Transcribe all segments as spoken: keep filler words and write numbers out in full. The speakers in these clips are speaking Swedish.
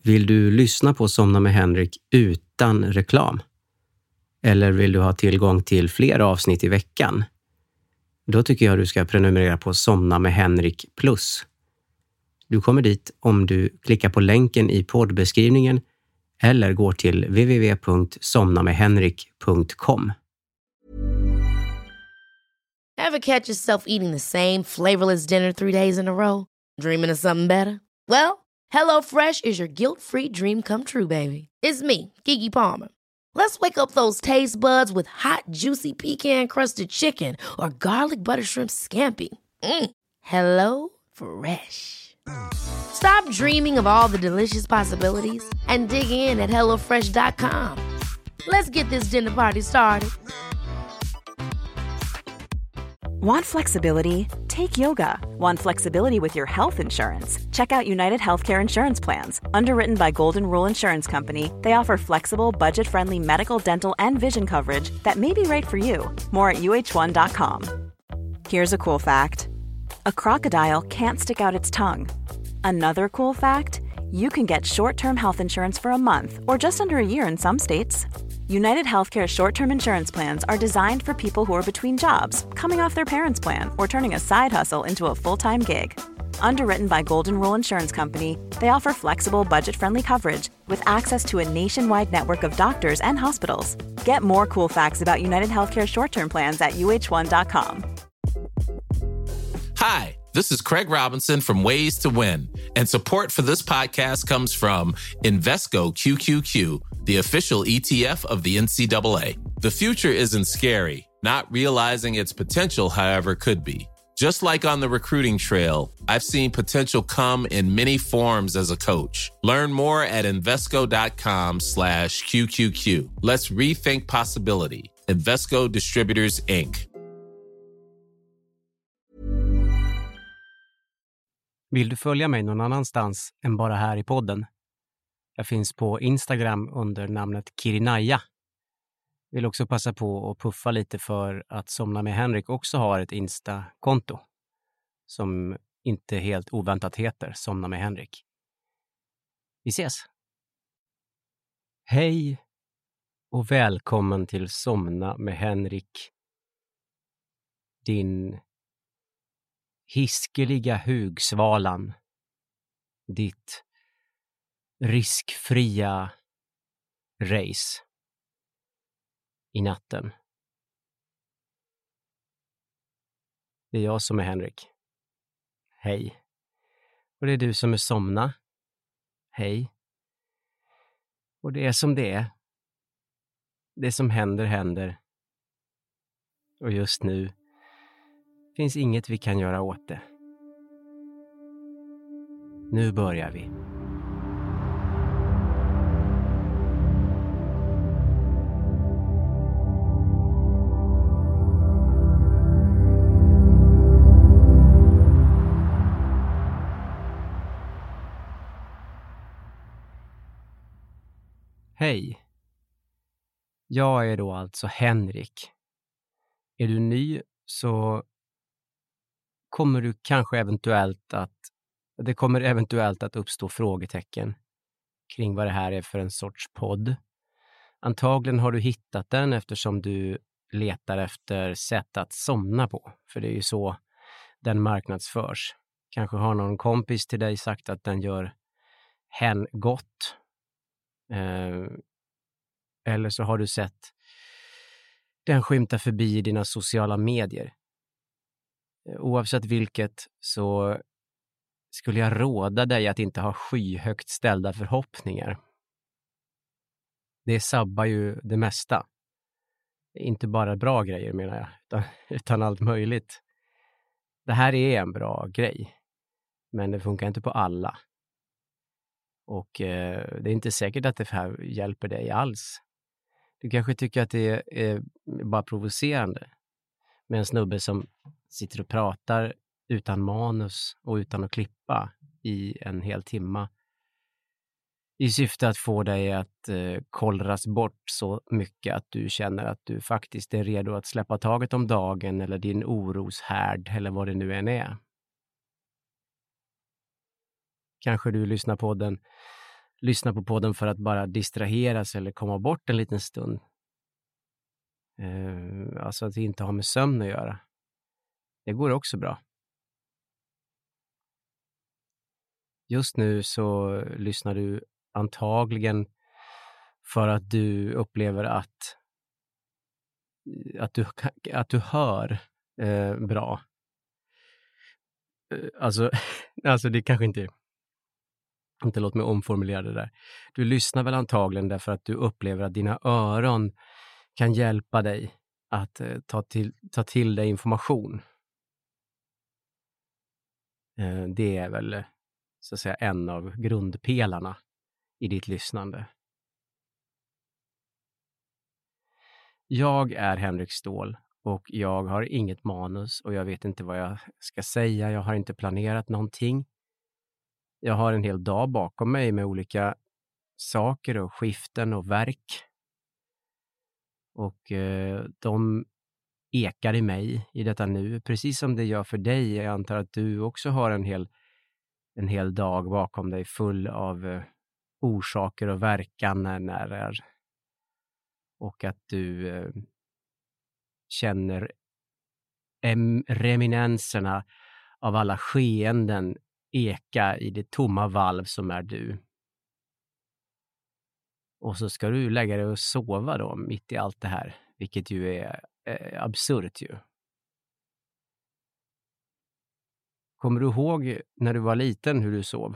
Vill du lyssna på Somna med Henrik utan reklam? Eller vill du ha tillgång till fler avsnitt i veckan? Då tycker jag du ska prenumerera på Somna med Henrik Plus. Du kommer dit om du klickar på länken i poddbeskrivningen eller går till w w w punkt somna med henrik punkt com. Ever catch yourself eating the same flavorless dinner three days in a row? Dreaming of something better? Well, HelloFresh is your guilt-free dream come true, baby. It's me, Keke Palmer. Let's wake up those taste buds with hot, juicy pecan-crusted chicken or garlic butter shrimp scampi. Mm. Hello Fresh. Stop dreaming of all the delicious possibilities and dig in at hello fresh dot com. Let's get this dinner party started. Want flexibility? Take yoga. Want flexibility with your health insurance? Check out United Healthcare Insurance Plans. Underwritten by Golden Rule Insurance Company, they offer flexible, budget-friendly medical, dental, and vision coverage that may be right for you. More at u h one dot com. Here's a cool fact. A crocodile can't stick out its tongue. Another cool fact, you can get short-term health insurance for a month or just under a year in some states. United Healthcare short-term insurance plans are designed for people who are between jobs, coming off their parents' plan, or turning a side hustle into a full-time gig. Underwritten by Golden Rule Insurance Company, they offer flexible, budget-friendly coverage with access to a nationwide network of doctors and hospitals. Get more cool facts about United Healthcare short-term plans at u h one dot com. Hi, this is Craig Robinson from Ways to Win, and support for this podcast comes from Invesco Q Q Q, the official E T F of the N C double A. The future isn't scary. Not realizing its potential, however, could be. Just like on the recruiting trail, I've seen potential come in many forms as a coach. Learn more at Invesco.com slash QQQ. Let's rethink possibility. Invesco Distributors, Incorporated. Vill du följa mig någon annanstans än bara här i podden? Jag finns på Instagram under namnet Kirinaya. Vill också passa på att puffa lite för att Somna med Henrik också har ett Insta-konto som inte helt oväntat heter Somna med Henrik. Vi ses! Hej och välkommen till Somna med Henrik. Din hiskeliga hugsvalan. Ditt riskfria race i natten. Det är jag som är Henrik. Hej. Och det är du som är Somna. Hej. Och det är som det är. Det som händer händer. Och just nu finns inget vi kan göra åt det. Nu börjar vi. Hej. Jag är då alltså Henrik. Är du ny så kommer du kanske eventuellt att det kommer eventuellt att uppstå frågetecken kring vad det här är för en sorts podd. Antagligen har du hittat den eftersom du letar efter sätt att somna på, för det är ju så den marknadsförs. Kanske har någon kompis till dig sagt att den gör hen gott. Eh, eller så har du sett den skymta förbi i dina sociala medier. Oavsett vilket så skulle jag råda dig att inte ha skyhögt ställda förhoppningar. Det sabbar ju det mesta. Inte bara bra grejer menar jag, utan, utan allt möjligt. Det här är en bra grej, men det funkar inte på alla. Och eh, det är inte säkert att det här hjälper dig alls. Du kanske tycker att det är, är bara provocerande med en snubbe som sitter och pratar utan manus och utan att klippa i en hel timma i syfte att få dig att eh, kollras bort så mycket att du känner att du faktiskt är redo att släppa taget om dagen eller din oroshärd eller vad det nu än är. Kanske du lyssnar på den lyssna på podden för att bara distraheras eller komma bort en liten stund. Eh, alltså att det inte har med sömn att göra. Det går också bra. Just nu så lyssnar du antagligen för att du upplever att, att, du, att du hör eh, bra. Alltså, alltså det kanske inte... Inte låt mig omformulera det där. Du lyssnar väl antagligen därför att du upplever att dina öron kan hjälpa dig att eh, ta, till, ta till dig information. Eh, det är väl så att säga en av grundpelarna i ditt lyssnande. Jag är Henrik Ståhl och jag har inget manus och jag vet inte vad jag ska säga. Jag har inte planerat någonting. Jag har en hel dag bakom mig med olika saker och skiften och verk. Och eh, de ekar i mig i detta nu, precis som det gör för dig. Jag antar att du också har en hel, en hel dag bakom dig full av eh, orsaker och verkan när det är. Och att du eh, känner em- reminenserna av alla skeenden eka i det tomma valv som är du. Och så ska du lägga dig och sova då mitt i allt det här, vilket ju är eh, absurt ju. Kommer du ihåg när du var liten hur du sov?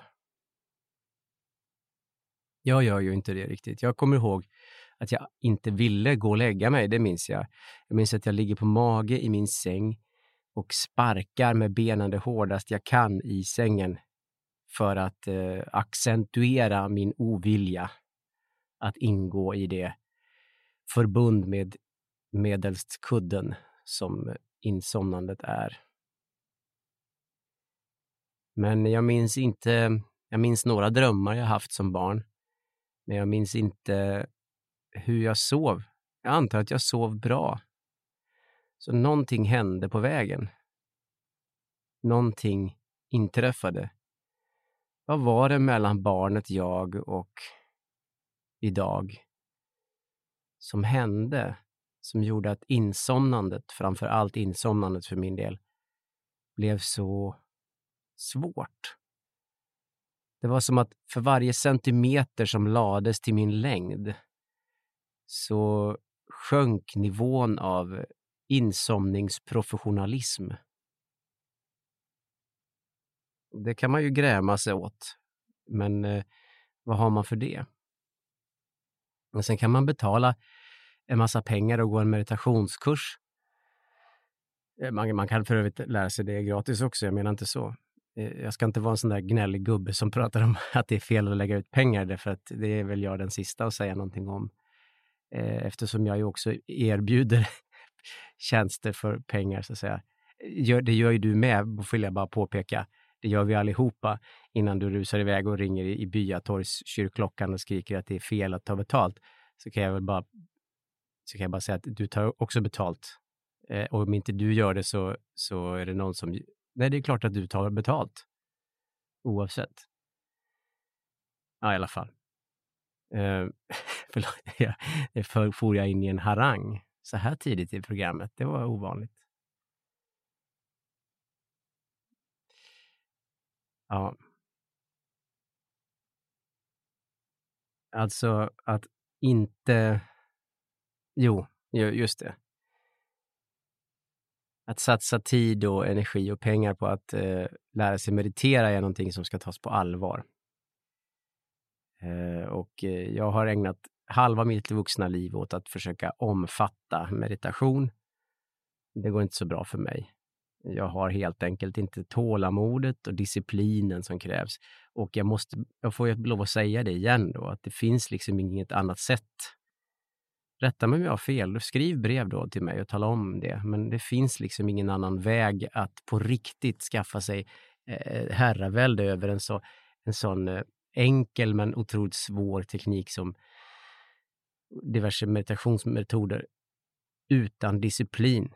Jag gör ju inte det riktigt. Jag kommer ihåg att jag inte ville gå och lägga mig, det minns jag. Jag minns att jag ligger på mage i min säng och sparkar med benen det hårdast jag kan i sängen för att eh, accentuera min ovilja att ingå i det förbund med medelst kudden som insomnandet är. Men jag minns inte, jag minns några drömmar jag haft som barn, men jag minns inte hur jag sov. Jag antar att jag sov bra. Så någonting hände på vägen. Någonting inträffade. Vad var det mellan barnet jag och idag som hände, som gjorde att insomnandet, framför allt insomnandet för min del, blev så svårt? Det var som att för varje centimeter som lades till min längd så sjönk nivån av insomningsprofessionalism. Det kan man ju gräma sig åt, men eh, vad har man för det? Och sen kan man betala en massa pengar och gå en meditationskurs. Man, man kan för övrigt lära sig det gratis också, jag menar inte så. Jag ska inte vara en sån där gnällig gubbe som pratar om att det är fel att lägga ut pengar, därför att det är väl jag den sista att säga någonting om. Eftersom jag ju också erbjuder tjänster för pengar, så att säga. Det gör ju du med, vill jag bara påpeka. Det gör vi allihopa innan du rusar iväg och ringer i Byatorgs kyrkklockan och skriker att det är fel att ta betalt. Så kan jag väl bara, så kan jag bara säga att du tar också betalt. Eh, och om inte du gör det så, så är det någon som... Nej, det är klart att du tar betalt. Oavsett. Ja, i alla fall. Eh, förlåt, jag, för for jag in i en harang så här tidigt i programmet. Det var ovanligt. Ja. Alltså att inte... Jo, just det. Att satsa tid och energi och pengar på att eh, lära sig meditera är någonting som ska tas på allvar. Eh, och eh, jag har ägnat halva mitt vuxna liv åt att försöka omfatta meditation. Det går inte så bra för mig. Jag har helt enkelt inte tålamodet och disciplinen som krävs. Och jag måste, jag får ju lov att säga det igen då, att det finns liksom inget annat sätt. Rätta mig om jag har fel, skriv brev då till mig och tala om det. Men det finns liksom ingen annan väg att på riktigt skaffa sig eh, herravälde över en, så, en sån eh, enkel men otroligt svår teknik som diverse meditationsmetoder utan disciplin.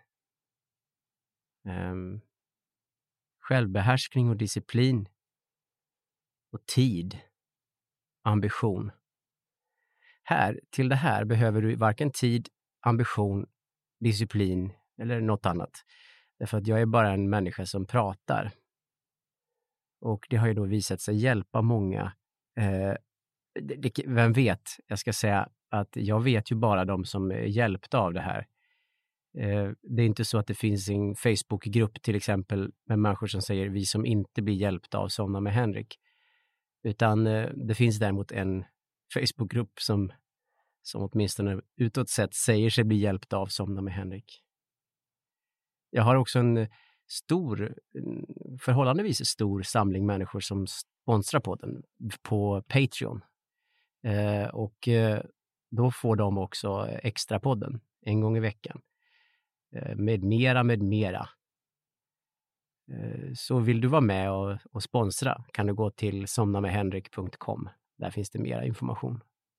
Um, självbehärskning och disciplin och tid ambition. Här, till det här behöver du varken tid, ambition, disciplin eller något annat. Därför att jag är bara en människa som pratar. Och det har ju då visat sig hjälpa många. Eh, det, det, vem vet, jag ska säga att jag vet ju bara de som är hjälpta av det här. Eh, det är inte så att det finns en Facebookgrupp till exempel med människor som säger vi som inte blir hjälpta av Somna med Henrik. Utan eh, det finns däremot en Facebookgrupp som, som åtminstone utåt sett säger sig bli hjälpta av Somna med Henrik. Jag har också en stor, förhållandevis stor samling människor som sponsrar podden på Patreon. Eh, och eh, då får de också extra podden en gång i veckan. Eh, med mera, med mera. Eh, så vill du vara med och, och sponsra kan du gå till somna med henrik punkt com. Där finns det mera information.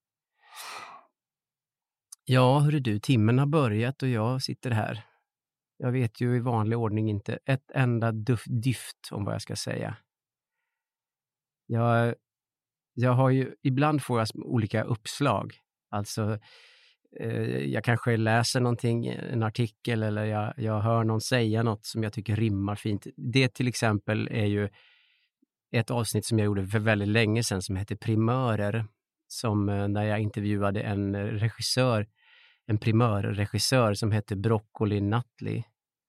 Ja, hörru du, timmen har börjat och jag sitter här. Jag vet ju i vanlig ordning inte ett enda duff, dyft om vad jag ska säga. Jag, jag har ju, ibland får jag olika uppslag. Alltså, eh, jag kanske läser någonting, en artikel eller jag, jag hör någon säga något som jag tycker rimmar fint. Det till exempel är ju ett avsnitt som jag gjorde för väldigt länge sedan som heter Primörer. Som eh, när jag intervjuade en regissör, en primörregissör som heter Broccoli Nutley.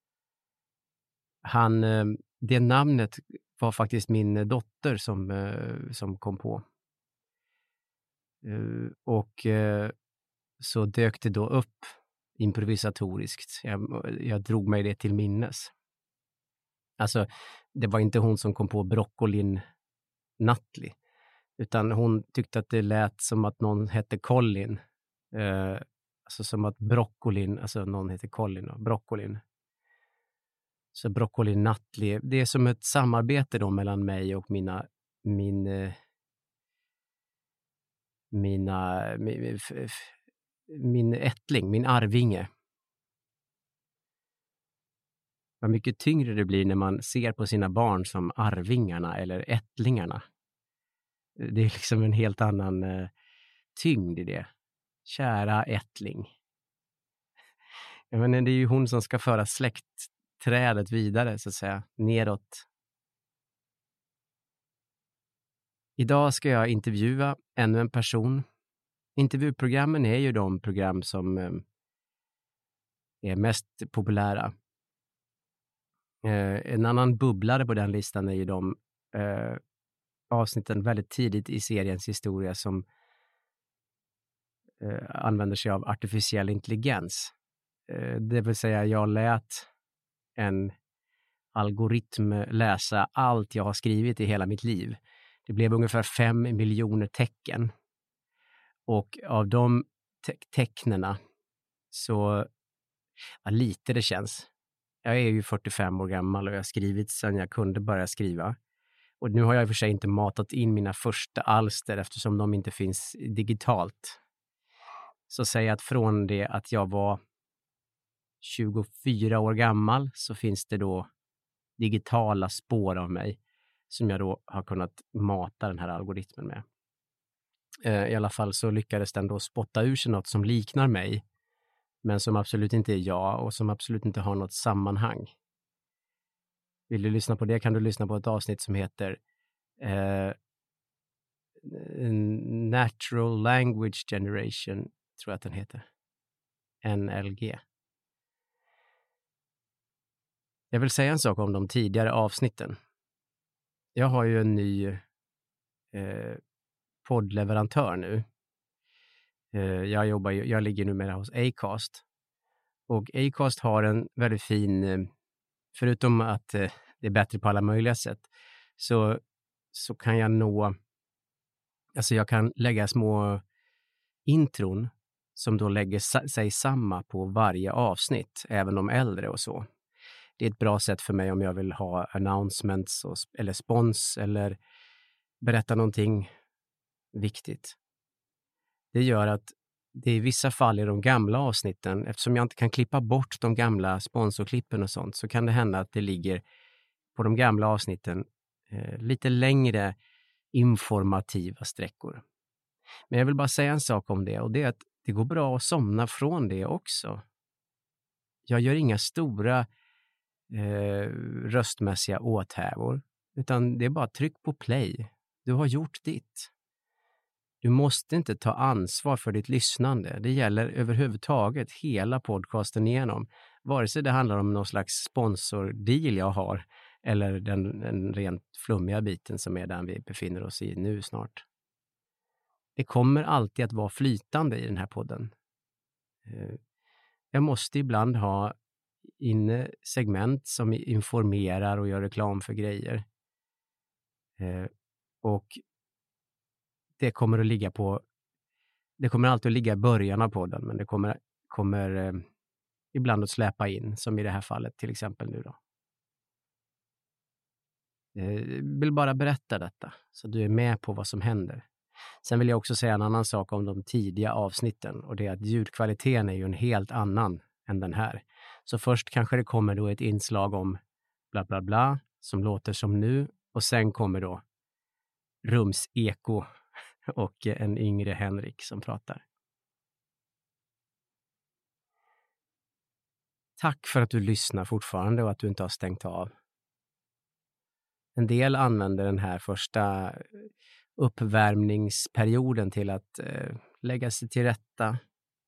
Han, det namnet var faktiskt min dotter som, som kom på. Och så dök det då upp improvisatoriskt. Jag, jag drog mig det till minnes. Alltså, det var inte hon som kom på Broccoli Nutley. Utan hon tyckte att det lät som att någon hette Colin. Eh, alltså som att broccolin, alltså någon heter Colin och broccolin. Så Broccoli Nutley, det är som ett samarbete då mellan mig och mina, min, eh, mina, min, min ättling, min arvinge. Vad mycket tyngre det blir när man ser på sina barn som arvingarna eller ättlingarna. Det är liksom en helt annan eh, tyngd i det. Kära ättling. Jag menar, det är ju hon som ska föra släktträdet vidare så att säga, nedåt. Idag ska jag intervjua ännu en person. Intervjuprogrammen är ju de program som eh, är mest populära. Eh, en annan bubblare på den listan är ju de eh, avsnitten väldigt tidigt i seriens historia som eh, använder sig av artificiell intelligens. Eh, det vill säga jag lät en algoritm läsa allt jag har skrivit i hela mitt liv. Det blev ungefär fem miljoner tecken. Och av de te- tecknena så ja, lite det känns. Jag är ju fyrtiofem år gammal och jag har skrivit sedan jag kunde börja skriva. Och nu har jag i och för sig inte matat in mina första alster eftersom de inte finns digitalt. Så säg att från det att jag var tjugofyra år gammal så finns det då digitala spår av mig som jag då har kunnat mata den här algoritmen med. I alla fall så lyckades den då spotta ur sig något som liknar mig men som absolut inte är jag och som absolut inte har något sammanhang. Vill du lyssna på det kan du lyssna på ett avsnitt som heter eh, Natural Language Generation, tror jag att den heter. N L G. Jag vill säga en sak om de tidigare avsnitten. Jag har ju en ny eh, poddleverantör nu. Eh, jag jobbar ju, jag ligger numera hos Acast. Och Acast har en väldigt fin, eh, förutom att eh, det är bättre på alla möjliga sätt, så, så kan jag nå, alltså jag kan lägga små intron som då lägger sa- sig samma på varje avsnitt, även de äldre och så. Det är ett bra sätt för mig om jag vill ha announcements och, eller spons eller berätta någonting viktigt. Det gör att det i vissa fall i de gamla avsnitten, eftersom jag inte kan klippa bort de gamla sponsorklippen och sånt, så kan det hända att det ligger på de gamla avsnitten eh, lite längre informativa sträckor. Men jag vill bara säga en sak om det, och det är att det går bra att somna från det också. Jag gör inga stora eh, röstmässiga åthävor, utan det är bara tryck på play. Du har gjort ditt. Du måste inte ta ansvar för ditt lyssnande. Det gäller överhuvudtaget hela podcasten igenom. Vare sig det handlar om någon slags sponsordeal jag har eller den, den rent flummiga biten som är den vi befinner oss i nu snart. Det kommer alltid att vara flytande i den här podden. Jag måste ibland ha inne segment som informerar och gör reklam för grejer. Och det kommer att ligga på, det kommer alltid att ligga i början av podden, men det kommer, kommer eh, ibland att släpa in, som i det här fallet till exempel nu då. Jag vill bara berätta detta, så du är med på vad som händer. Sen vill jag också säga en annan sak om de tidiga avsnitten, och det är att ljudkvaliteten är ju en helt annan än den här. Så först kanske det kommer då ett inslag om bla bla bla, som låter som nu, och sen kommer då rumseko och en yngre Henrik som pratar. Tack för att du lyssnar fortfarande och att du inte har stängt av. En del använder den här första uppvärmningsperioden till att eh, lägga sig till rätta.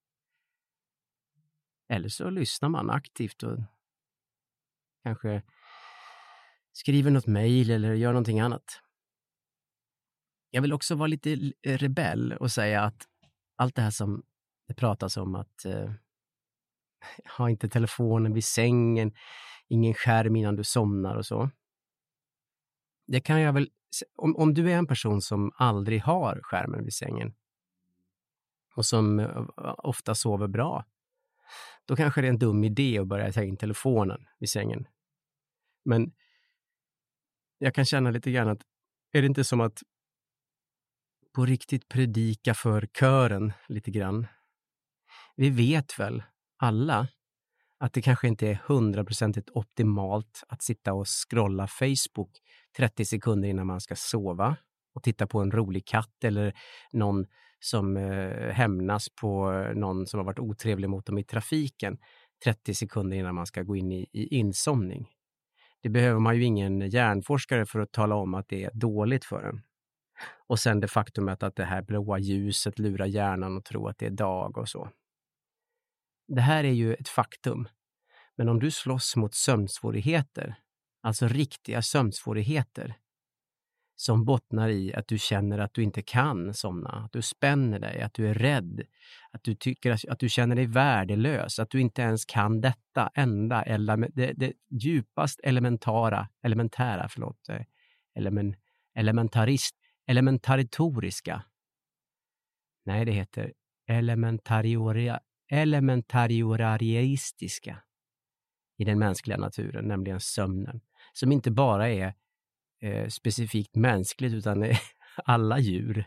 Eller så lyssnar man aktivt och kanske skriver något mejl eller gör någonting annat. Jag vill också vara lite rebell och säga att allt det här som det pratas om, att eh, ha inte telefonen vid sängen, ingen skärm innan du somnar och så. Det kan jag väl, om, om du är en person som aldrig har skärmen vid sängen och som ofta sover bra, då kanske det är en dum idé att börja ta in telefonen vid sängen. Men jag kan känna lite grann att, är det inte som att på riktigt predika för kören lite grann? Vi vet väl alla att det kanske inte är hundraprocentigt optimalt att sitta och scrolla Facebook trettio sekunder innan man ska sova och titta på en rolig katt eller någon som eh, hämnas på någon som har varit otrevlig mot dem i trafiken trettio sekunder innan man ska gå in i, i insomning. Det behöver man ju ingen hjärnforskare för att tala om att det är dåligt för en. Och sen det faktumet att det här blåa ljuset lurar hjärnan och tror att det är dag och så. Det här är ju ett faktum. Men om du slåss mot sömnsvårigheter, alltså riktiga sömnsvårigheter, som bottnar i att du känner att du inte kan somna, att du spänner dig, att du är rädd, att du tycker att, att du känner dig värdelös, att du inte ens kan detta enda, eller det, det djupast elementara, elementära, förlåt, element, elementarist, elementaritoriska. Nej, det heter elementariora, elementarioraristiska i den mänskliga naturen, nämligen sömnen, som inte bara är eh, specifikt mänskligt utan är alla djur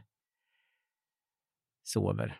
sover.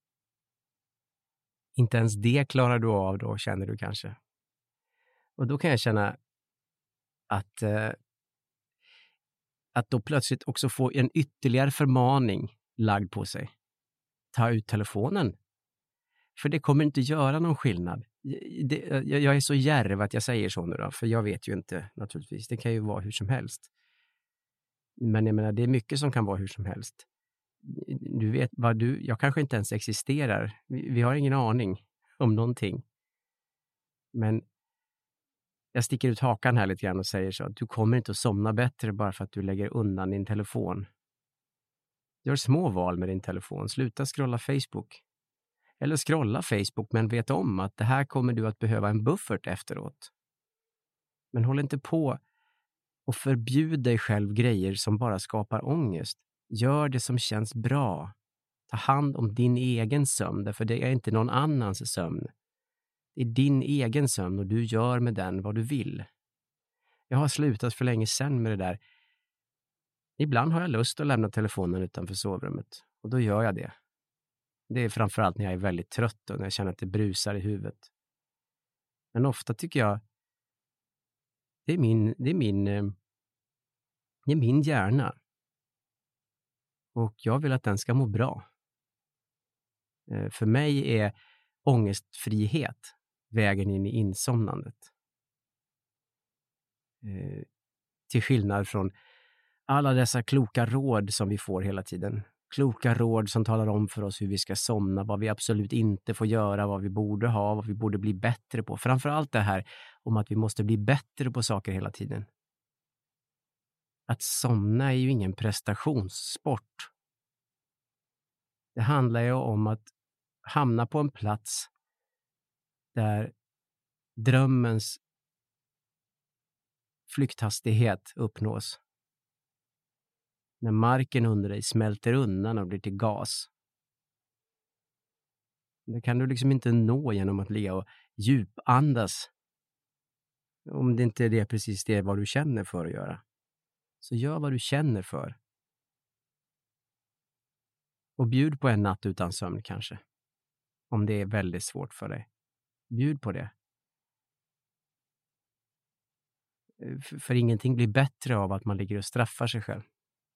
Inte ens det klarar du av då, känner du kanske. Och då kan jag känna att eh, att då plötsligt också få en ytterligare förmaning lagd på sig. Ta ut telefonen. För det kommer inte göra någon skillnad. Det, jag, jag är så djärv att jag säger så nu då, för jag vet ju inte naturligtvis. Det kan ju vara hur som helst. Men jag menar, det är mycket som kan vara hur som helst. Du vet vad du, jag kanske inte ens existerar. Vi, vi har ingen aning om någonting. Men jag sticker ut hakan här lite grann och säger så att du kommer inte att somna bättre bara för att du lägger undan din telefon. Gör små val med din telefon. Sluta scrolla Facebook. Eller scrolla Facebook, men vet om att det här kommer du att behöva en buffert efteråt. Men håll inte på och förbjud dig själv grejer som bara skapar ångest. Gör det som känns bra. Ta hand om din egen sömn, därför det är inte någon annans sömn. Det är din egen sömn och du gör med den vad du vill. Jag har slutat för länge sedan med det där. Ibland har jag lust att lämna telefonen utanför sovrummet och då gör jag det. Det är framförallt när jag är väldigt trött och när jag känner att det brusar i huvudet. Men ofta tycker jag det är min, det är min, det är min hjärna Och jag vill att den ska må bra. Eh, för mig är ångestfrihet vägen in i insomnandet. Eh, till skillnad från alla dessa kloka råd som vi får hela tiden. Kloka råd som talar om för oss hur vi ska somna, vad vi absolut inte får göra, vad vi borde ha, vad vi borde bli bättre på. Framförallt det här om att vi måste bli bättre på saker hela tiden. Att somna är ju ingen prestationssport. Det handlar ju om att hamna på en plats där drömmens flykthastighet uppnås. När marken under dig smälter undan och blir till gas. Det kan du liksom inte nå genom att ligga och djupandas. Om det inte är det precis det vad du känner för att göra. Så gör vad du känner för. Och bjud på en natt utan sömn kanske. Om det är väldigt svårt för dig. Bjud på det. För, för ingenting blir bättre av att man ligger och straffar sig själv.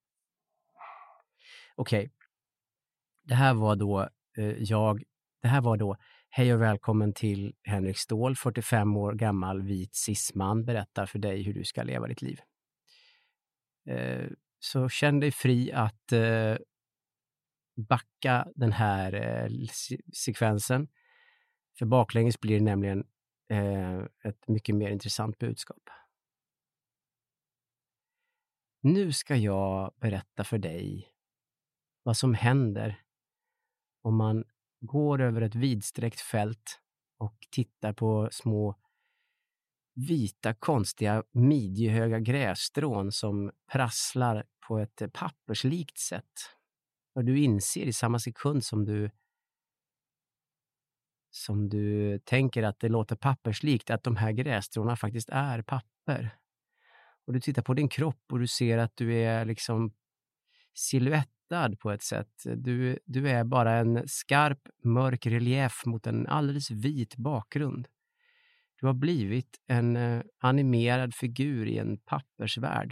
Okej. Okay. Det här var då eh, jag. Det här var då hej och välkommen till Henrik Ståhl, fyrtiofem år gammal vit cisman, berättar för dig hur du ska leva ditt liv. Eh, så känn dig fri att eh, backa den här eh, sekvensen. För baklänges blir det nämligen eh, ett mycket mer intressant budskap. Nu ska jag berätta för dig vad som händer om man går över ett vidsträckt fält och tittar på små vita konstiga midjehöga grässtrån som prasslar på ett papperslikt sätt. Och du inser i samma sekund som du som du tänker att det låter papperslikt att de här grässtråna faktiskt är papper. Och du tittar på din kropp och du ser att du är liksom silhuettad på ett sätt. Du, du är bara en skarp, mörk relief mot en alldeles vit bakgrund. Du har blivit en eh, animerad figur i en pappersvärld.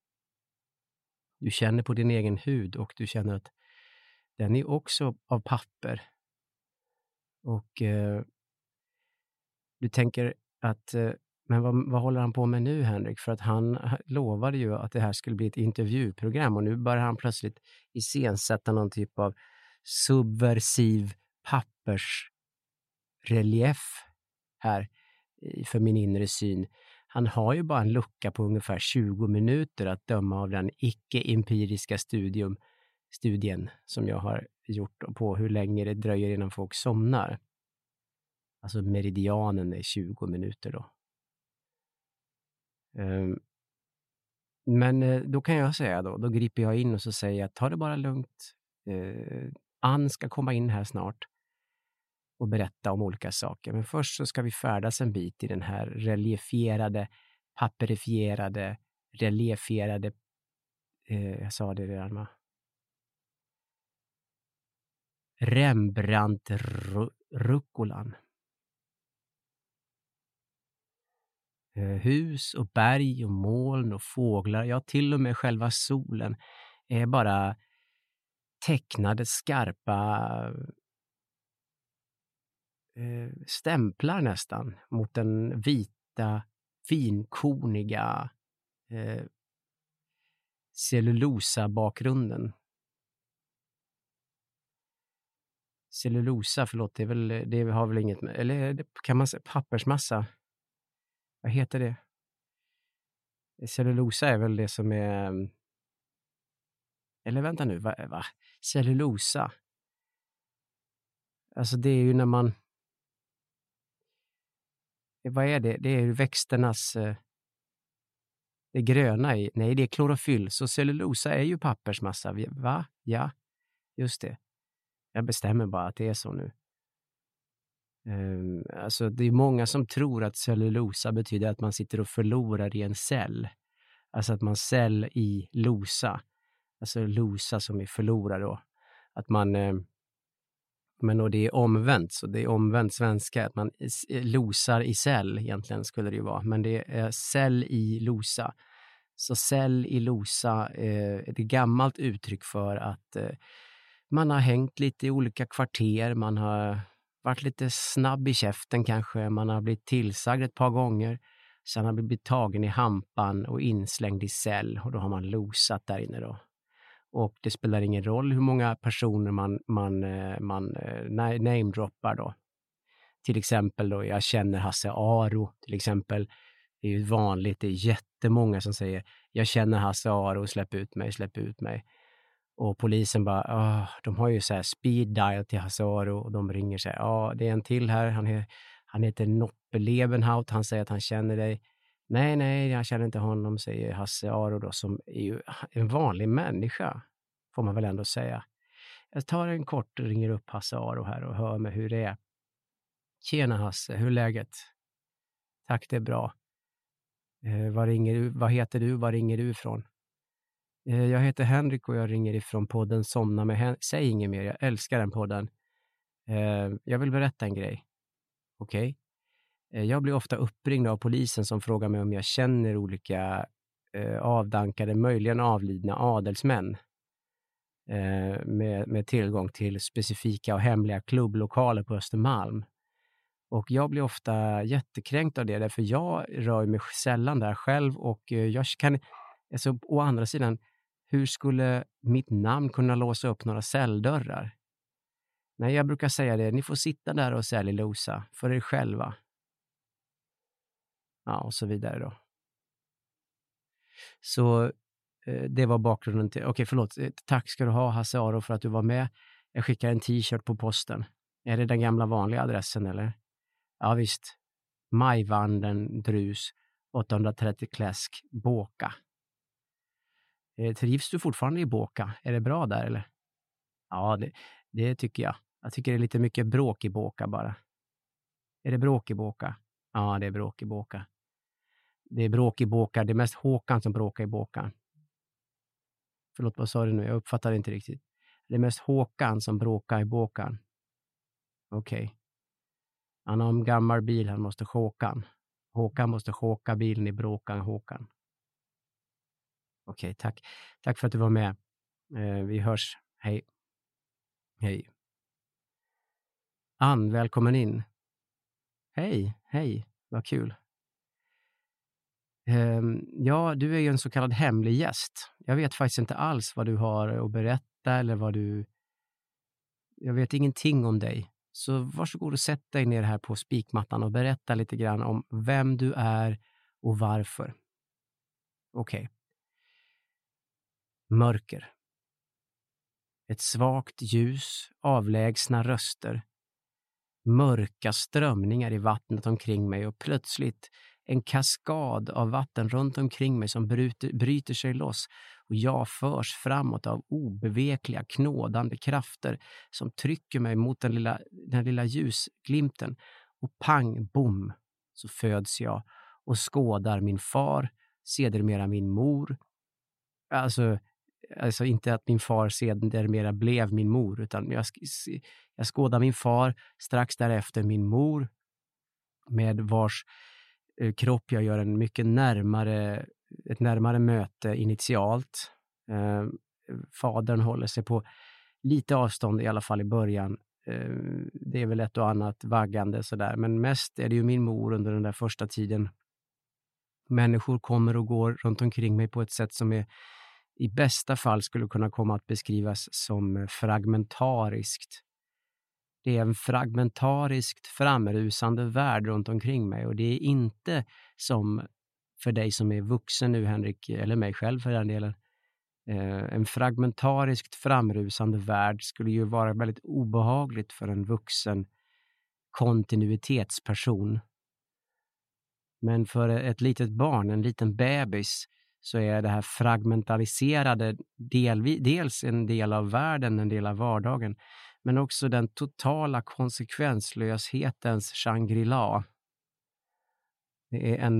Du känner på din egen hud och du känner att den är också av papper. Och eh, du tänker att eh, men vad, vad håller han på med nu, Henrik? För att han lovade ju att det här skulle bli ett intervjuprogram och nu börjar han plötsligt iscensätta någon typ av subversiv pappersrelief här för min inre syn. Han har ju bara en lucka på ungefär tjugo minuter att döma av den icke-empiriska studium, studien som jag har gjort på hur länge det dröjer innan folk somnar. Alltså meridianen är tjugo minuter då. Um, men uh, då kan jag säga då, då griper jag in och så säger jag ta det bara lugnt. Uh, Ann ska komma in här snart och berätta om olika saker. Men först så ska vi färdas en bit i den här reliefierade, papperifierade, reliefierade, uh, jag sa det redan va? Rembrandt-rucolan. Hus och berg och moln och fåglar, ja till och med själva solen är bara tecknade skarpa eh, stämplar nästan mot den vita, finkorniga eh, cellulosa-bakgrunden. Cellulosa, förlåt, det, är väl, det har väl inget med, eller det kan man säga, pappersmassa. Vad heter det? Cellulosa är väl det som är... Eller vänta nu, va? va? Cellulosa. Alltså det är ju när man... Vad är det? Det är ju växternas... Det gröna i... Nej, det är klorofyll. Så cellulosa är ju pappersmassa. Va? Ja, just det. Jag bestämmer bara att det är så nu. Um, alltså det är många som tror att cellulosa betyder att man sitter och förlorar i en cell. Alltså att man cell i losa. Alltså losa som är förlora då. Att man, eh, men då det är omvänt, så det är omvänt svenska. Att man losar i cell egentligen skulle det ju vara. Men det är cell i losa. Så cell i Losa eh, är ett gammalt uttryck för att eh, man har hängt lite i olika kvarter, man har varit lite snabb i käften kanske, man har blivit tillsagd ett par gånger, sen har man blivit tagen i hampan och inslängd i cell och då har man losat där inne då. Och det spelar ingen roll hur många personer man, man, man namedroppar då. Till exempel då, jag känner Hasse Aro till exempel. Det är ju vanligt, det är jättemånga som säger jag känner Hasse Aro, släpp ut mig, släpp ut mig. Och polisen bara, åh, de har ju så här speed dial till Hasse Aro och de ringer sig, ja det är en till här, han, är, han heter Noppe Lebenhaut, han säger att han känner dig. Nej, nej, jag känner inte honom, säger Hasse Aro då, som är ju en vanlig människa, får man väl ändå säga. Jag tar en kort och ringer upp Hasse Aro här och hör med hur det är. Tjena Hasse, hur är läget? Tack, det är bra. Eh, vad ringer du? Vad heter du? Vad ringer du ifrån? Eh, jag heter Henrik och jag ringer ifrån podden Somna med Hen- Säg inget mer, jag älskar den podden. Eh, jag vill berätta en grej. Okej? Okay? Eh, jag blir ofta uppringd av polisen som frågar mig om jag känner olika eh, avdankade, möjligen avlidna adelsmän. Eh, med, med tillgång till specifika och hemliga klubblokaler på Östermalm. Och jag blir ofta jättekränkt av det, därför jag rör mig sällan där själv och jag kan, alltså å andra sidan, hur skulle mitt namn kunna låsa upp några celldörrar? Nej, jag brukar säga det, ni får sitta där och sälja Losa för er själva. Ja, och så vidare då. Så eh, det var bakgrunden till, okej förlåt, tack ska du ha Hasse Aro för att du var med. Jag skickar en t-shirt på posten. Är det den gamla vanliga adressen eller? Ja visst, Majvanden, Drus, åttahundratrettio Kläsk, Båka. Eh, trivs du fortfarande i Båka? Är det bra där eller? Ja, det, det tycker jag. Jag tycker det är lite mycket bråk i Båka bara. Är det bråk i Båka? Ja, det är bråk i Båka. Det är bråk i Båka, det är mest Håkan som bråkar i Båka. Förlåt, vad sa du nu? Jag uppfattar inte riktigt. Det är mest Håkan som bråkar i Båkan. Okej. Okay. Han har en gammal bil, han måste Håkan. Håkan måste Håka bilen i bråkan, Håkan. Okej, okay, tack. Tack för att du var med. Eh, vi hörs. Hej. Hej. Ann, välkommen in. Hej, hej. Vad kul. Eh, ja, du är ju en så kallad hemlig gäst. Jag vet faktiskt inte alls vad du har att berätta eller vad du... Jag vet ingenting om dig. Så varsågod och sätt dig ner här på spikmattan och berätta lite grann om vem du är och varför. Okej. Okay. Mörker. Ett svagt ljus, avlägsna röster. Mörka strömningar i vattnet omkring mig och plötsligt en kaskad av vatten runt omkring mig som bryter, bryter sig loss och jag förs framåt av obevekliga knådande krafter som trycker mig mot den lilla, den lilla ljusglimten och pang, bom, så föds jag och skådar min far, sedermera min mor. Alltså, alltså inte att min far sedermera blev min mor, utan jag, jag skådar min far, strax därefter min mor, med vars kropp jag gör en mycket närmare, ett närmare möte initialt. Eh, fadern håller sig på lite avstånd i alla fall i början. Eh, det är väl ett och annat vaggande sådär, men mest är det ju min mor under den där första tiden. Människor kommer och går runt omkring mig på ett sätt som är i bästa fall skulle kunna komma att beskrivas som fragmentariskt. Det är en fragmentariskt framrusande värld runt omkring mig och det är inte som för dig som är vuxen nu, Henrik, eller mig själv för den delen. Eh, en fragmentariskt framrusande värld skulle ju vara väldigt obehagligt för en vuxen kontinuitetsperson. Men för ett litet barn, en liten bebis, så är det här fragmentaliserade delvis, dels en del av världen, en del av vardagen, men också den totala konsekvenslöshetens Shangri-La. Det är en,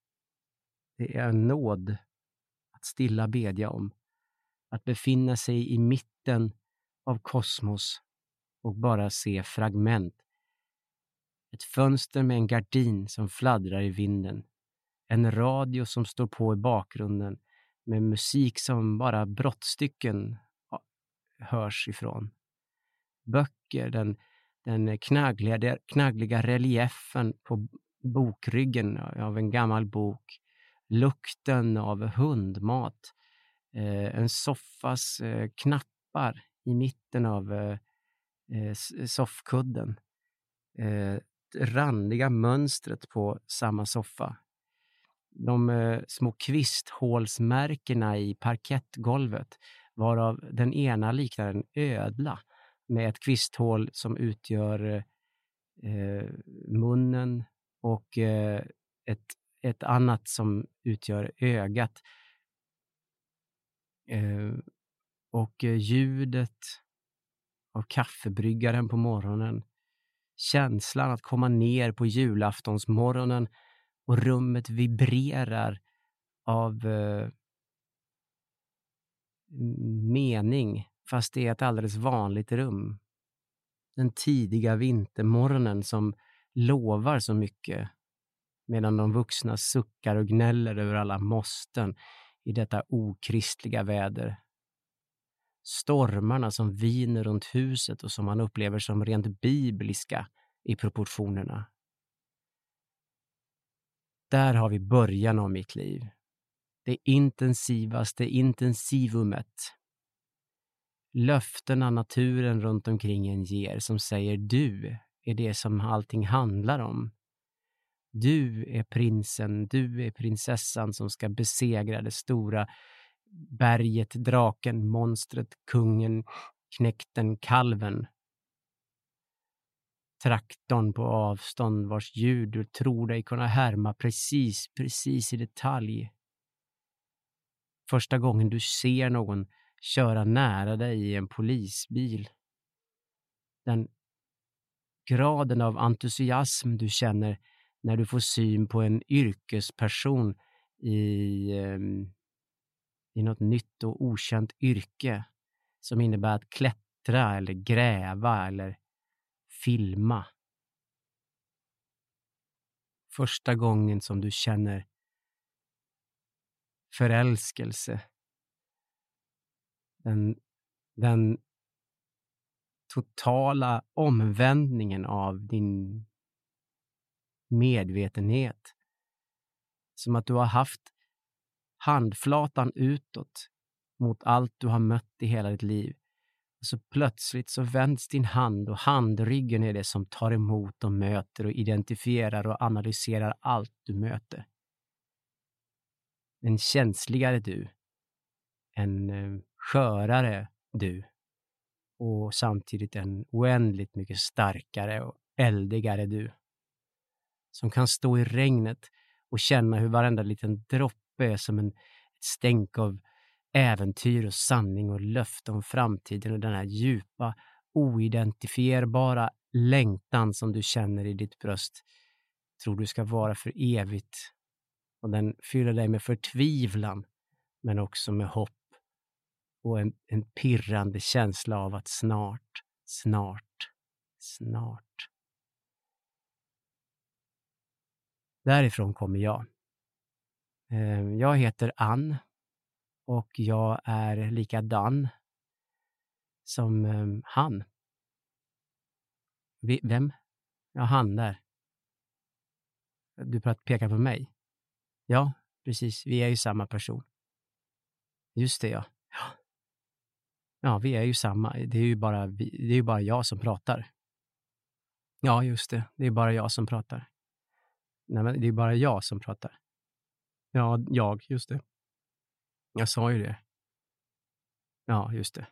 det är en nåd att stilla bedja om. Att befinna sig i mitten av kosmos och bara se fragment. Ett fönster med en gardin som fladdrar i vinden. En radio som står på i bakgrunden. med musik som bara brottstycken hörs ifrån. Böcker, den, den knaggliga, knaggliga reliefen på bokryggen av en gammal bok, lukten av hundmat, eh, en soffas eh, knappar i mitten av eh, soffkudden, eh, randiga mönstret på samma soffa, de eh, små kvisthålsmärkena i parkettgolvet, varav den ena liknar en ödla med ett kvisthål som utgör eh, munnen och eh, ett, ett annat som utgör ögat. Eh, och eh, ljudet av kaffebryggaren på morgonen. Känslan att komma ner på julaftonsmorgonen och rummet vibrerar av eh, mening, fast det är ett alldeles vanligt rum. Den tidiga vintermorgonen som lovar så mycket, medan de vuxna suckar och gnäller över alla måsten i detta okristliga väder. Stormarna som viner runt huset och som man upplever som rent bibliska i proportionerna. Där har vi början av mitt liv. Det intensivaste intensivumet. Löftena naturen runt omkring en ger som säger du är det som allting handlar om. Du är prinsen, du är prinsessan som ska besegra det stora berget, draken, monstret, kungen, knäkten, kalven. Traktorn på avstånd vars ljud du tror dig kunna härma precis, precis i detalj. Första gången du ser någon köra nära dig i en polisbil. Den graden av entusiasm du känner när du får syn på en yrkesperson i, i något nytt och okänt yrke som innebär att klättra eller gräva eller filma. Första gången som du känner förälskelse. Den, den totala omvändningen av din medvetenhet. Som att du har haft handflatan utåt mot allt du har mött i hela ditt liv. Och så plötsligt så vänds din hand och handryggen är det som tar emot och möter och identifierar och analyserar allt du möter. En känsligare du. En eh, skörare du. Och samtidigt en oändligt mycket starkare och eldigare du. Som kan stå i regnet och känna hur varenda liten droppe är som en, ett stänk av äventyr och sanning och löfte om framtiden och den här djupa, oidentifierbara längtan som du känner i ditt bröst tror du ska vara för evigt. Och den fyller dig med förtvivlan men också med hopp och en, en pirrande känsla av att snart, snart, snart. Därifrån kommer jag. Jag heter Ann och jag är likadan som han. Vem? Ja, han där. Du pekar på mig. Ja, precis. Vi är ju samma person. Just det, ja. Ja, ja vi är ju samma. Det är ju bara, det är ju bara jag som pratar. Ja, just det. Det är bara jag som pratar. Nej, men det är bara jag som pratar. Ja, jag, just det. Jag sa ju det. Ja, just det.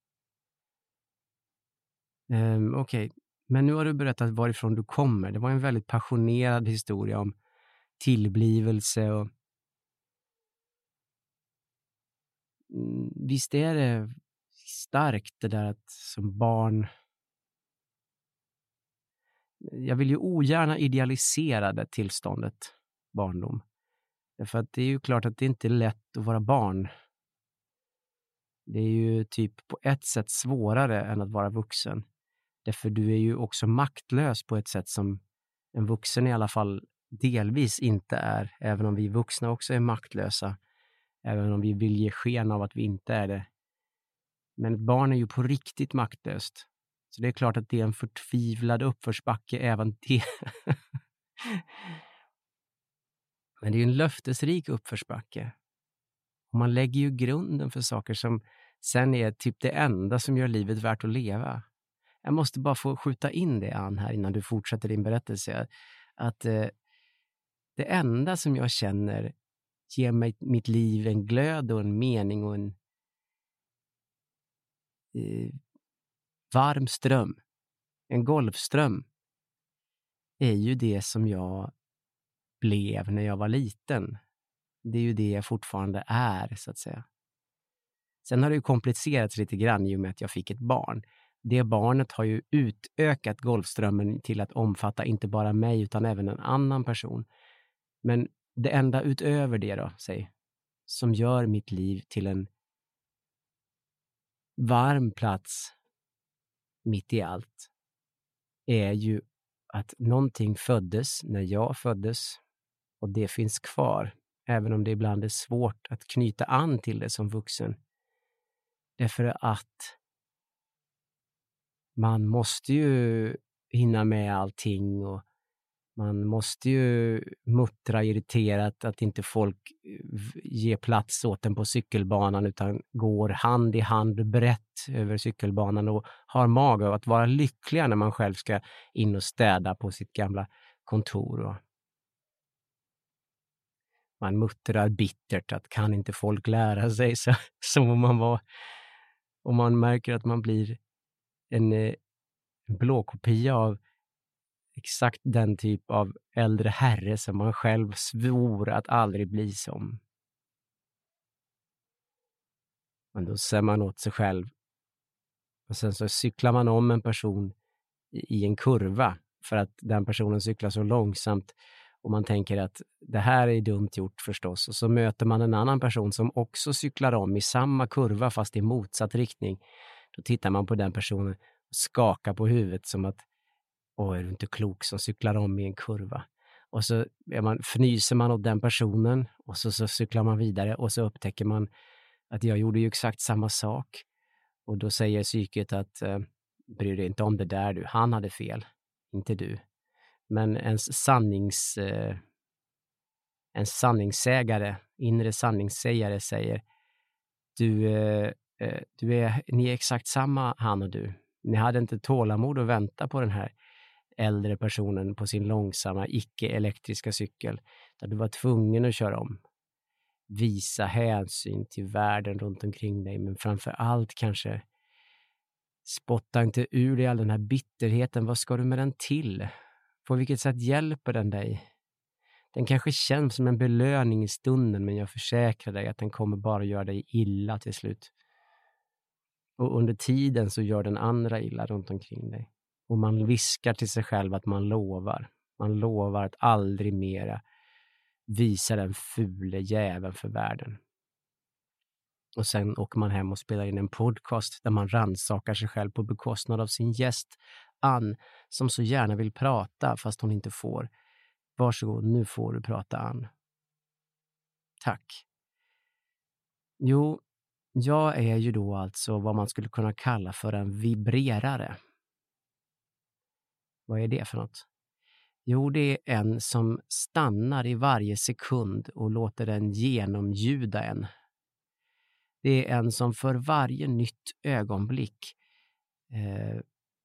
Um, Okej, okay. Men nu har du berättat varifrån du kommer. Det var en väldigt passionerad historia om tillblivelse och visst är det starkt det där att som barn, jag vill ju ogärna idealisera det tillståndet, barndom. Därför att det är ju klart att det inte är lätt att vara barn. Det är ju typ på ett sätt svårare än att vara vuxen. Därför du är ju också maktlös på ett sätt som en vuxen i alla fall delvis inte är, även om vi vuxna också är maktlösa. Även om vi vill ge sken av att vi inte är det. Men ett barn är ju på riktigt maktlöst. Så det är klart att det är en förtvivlad uppförsbacke även det. Men det är ju en löftesrik uppförsbacke. Och man lägger ju grunden för saker som sen är typ det enda som gör livet värt att leva. Jag måste bara få skjuta in det, Ann, här innan du fortsätter din berättelse. Att eh, det enda som jag känner ger mig mitt liv en glöd och en mening och en eh, varm ström, en golfström, är ju det som jag blev när jag var liten. Det är ju det jag fortfarande är, så att säga. Sen har det ju komplicerats lite grann i och med att jag fick ett barn. Det barnet har ju utökat golfströmmen till att omfatta inte bara mig utan även en annan person. Men det enda utöver det då, säg, som gör mitt liv till en varm plats mitt i allt, är ju att någonting föddes när jag föddes och det finns kvar, även om det ibland är svårt att knyta an till det som vuxen. Därför att man måste ju hinna med allting och man måste ju muttra irriterat att inte folk ger plats åt den på cykelbanan utan går hand i hand brett över cykelbanan och har mage att vara lyckliga när man själv ska in och städa på sitt gamla kontor. Och man muttrar bittert att kan inte folk lära sig så, som om man var, och man märker att man blir en, en blåkopia av exakt den typ av äldre herre som man själv svor att aldrig bli som. Men då ser man åt sig själv. Och sen så cyklar man om en person i, i en kurva för att den personen cyklar så långsamt. Och man tänker att det här är dumt gjort förstås. Och så möter man en annan person som också cyklar om i samma kurva fast i motsatt riktning. Då tittar man på den personen och skakar på huvudet som att åh, är du inte klok som cyklar om i en kurva. Och så är man, fnyser man åt den personen och så, så cyklar man vidare och så upptäcker man att jag gjorde ju exakt samma sak. Och då säger psyket att eh, bryr dig inte om det där du, han hade fel, inte du. Men en sannings eh, en sanningssägare, inre sanningssägare säger du, eh, du är, ni är exakt samma, han och du. Ni hade inte tålamod att vänta på den här äldre personen på sin långsamma icke-elektriska cykel där du var tvungen att köra om. Visa hänsyn till världen runt omkring dig, men framför allt kanske spotta inte ur dig all den här bitterheten. Vad ska du med den till? På vilket sätt hjälper den dig? Den kanske känns som en belöning i stunden, men jag försäkrar dig att den kommer bara göra dig illa till slut. Och under tiden så gör den andra illa runt omkring dig. Och man viskar till sig själv att man lovar. Man lovar att aldrig mera visa den fule jäveln för världen. Och sen åker man hem och spelar in en podcast där man rannsakar sig själv på bekostnad av sin gäst Ann, som så gärna vill prata fast hon inte får. Varsågod, nu får du prata, Ann. Tack. Jo, jag är ju då alltså vad man skulle kunna kalla för en vibrerare. Vad är det för något? Jo, det är en som stannar i varje sekund och låter den genomljuda en. Det är en som för varje nytt ögonblick eh,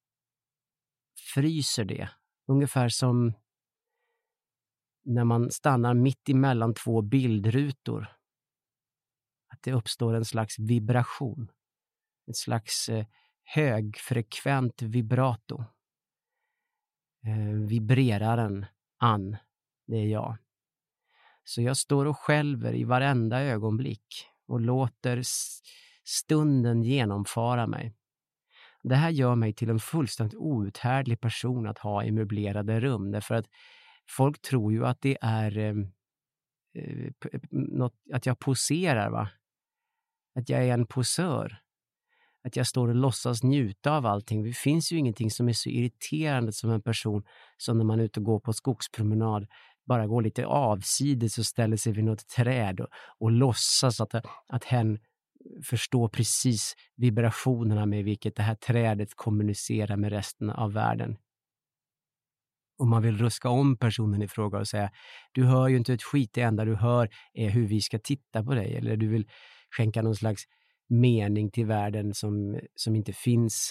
fryser det. Ungefär som när man stannar mitt emellan två bildrutor. Att det uppstår en slags vibration. Ett slags eh, högfrekvent vibrato. Eh, vibreraren Ann, det är jag. Så jag står och skälver i varenda ögonblick och låter stunden genomfara mig. Det här gör mig till en fullständigt outhärdlig person att ha i möblerade rum, därför att folk tror ju att det är eh, något, att jag poserar, va? Att jag är en posör. Att jag står och låtsas njuta av allting. Det finns ju ingenting som är så irriterande som en person som när man är ute och går på skogspromenad bara går lite avsides och ställer sig vid något träd och, och låtsas att, att hen förstår precis vibrationerna med vilket det här trädet kommunicerar med resten av världen. Och man vill ruska om personen i fråga och säga, du hör ju inte ett skit, det enda du hör är hur vi ska titta på dig. Eller du vill skänka någon slags mening till världen som, som inte finns.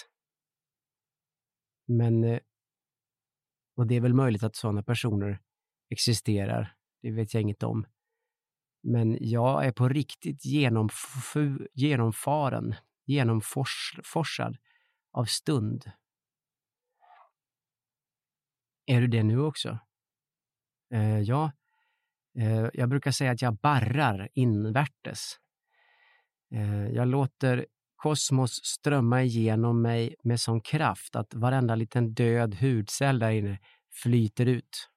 Men, och det är väl möjligt att sådana personer existerar, det vet jag inget om. Men jag är på riktigt genomf- genomfaren, genomforsad av stund. Är du det nu också? Eh, ja, eh, jag brukar säga att jag barrar invärtes. Eh, jag låter kosmos strömma igenom mig med sån kraft att varenda liten död hudcell där inne flyter ut.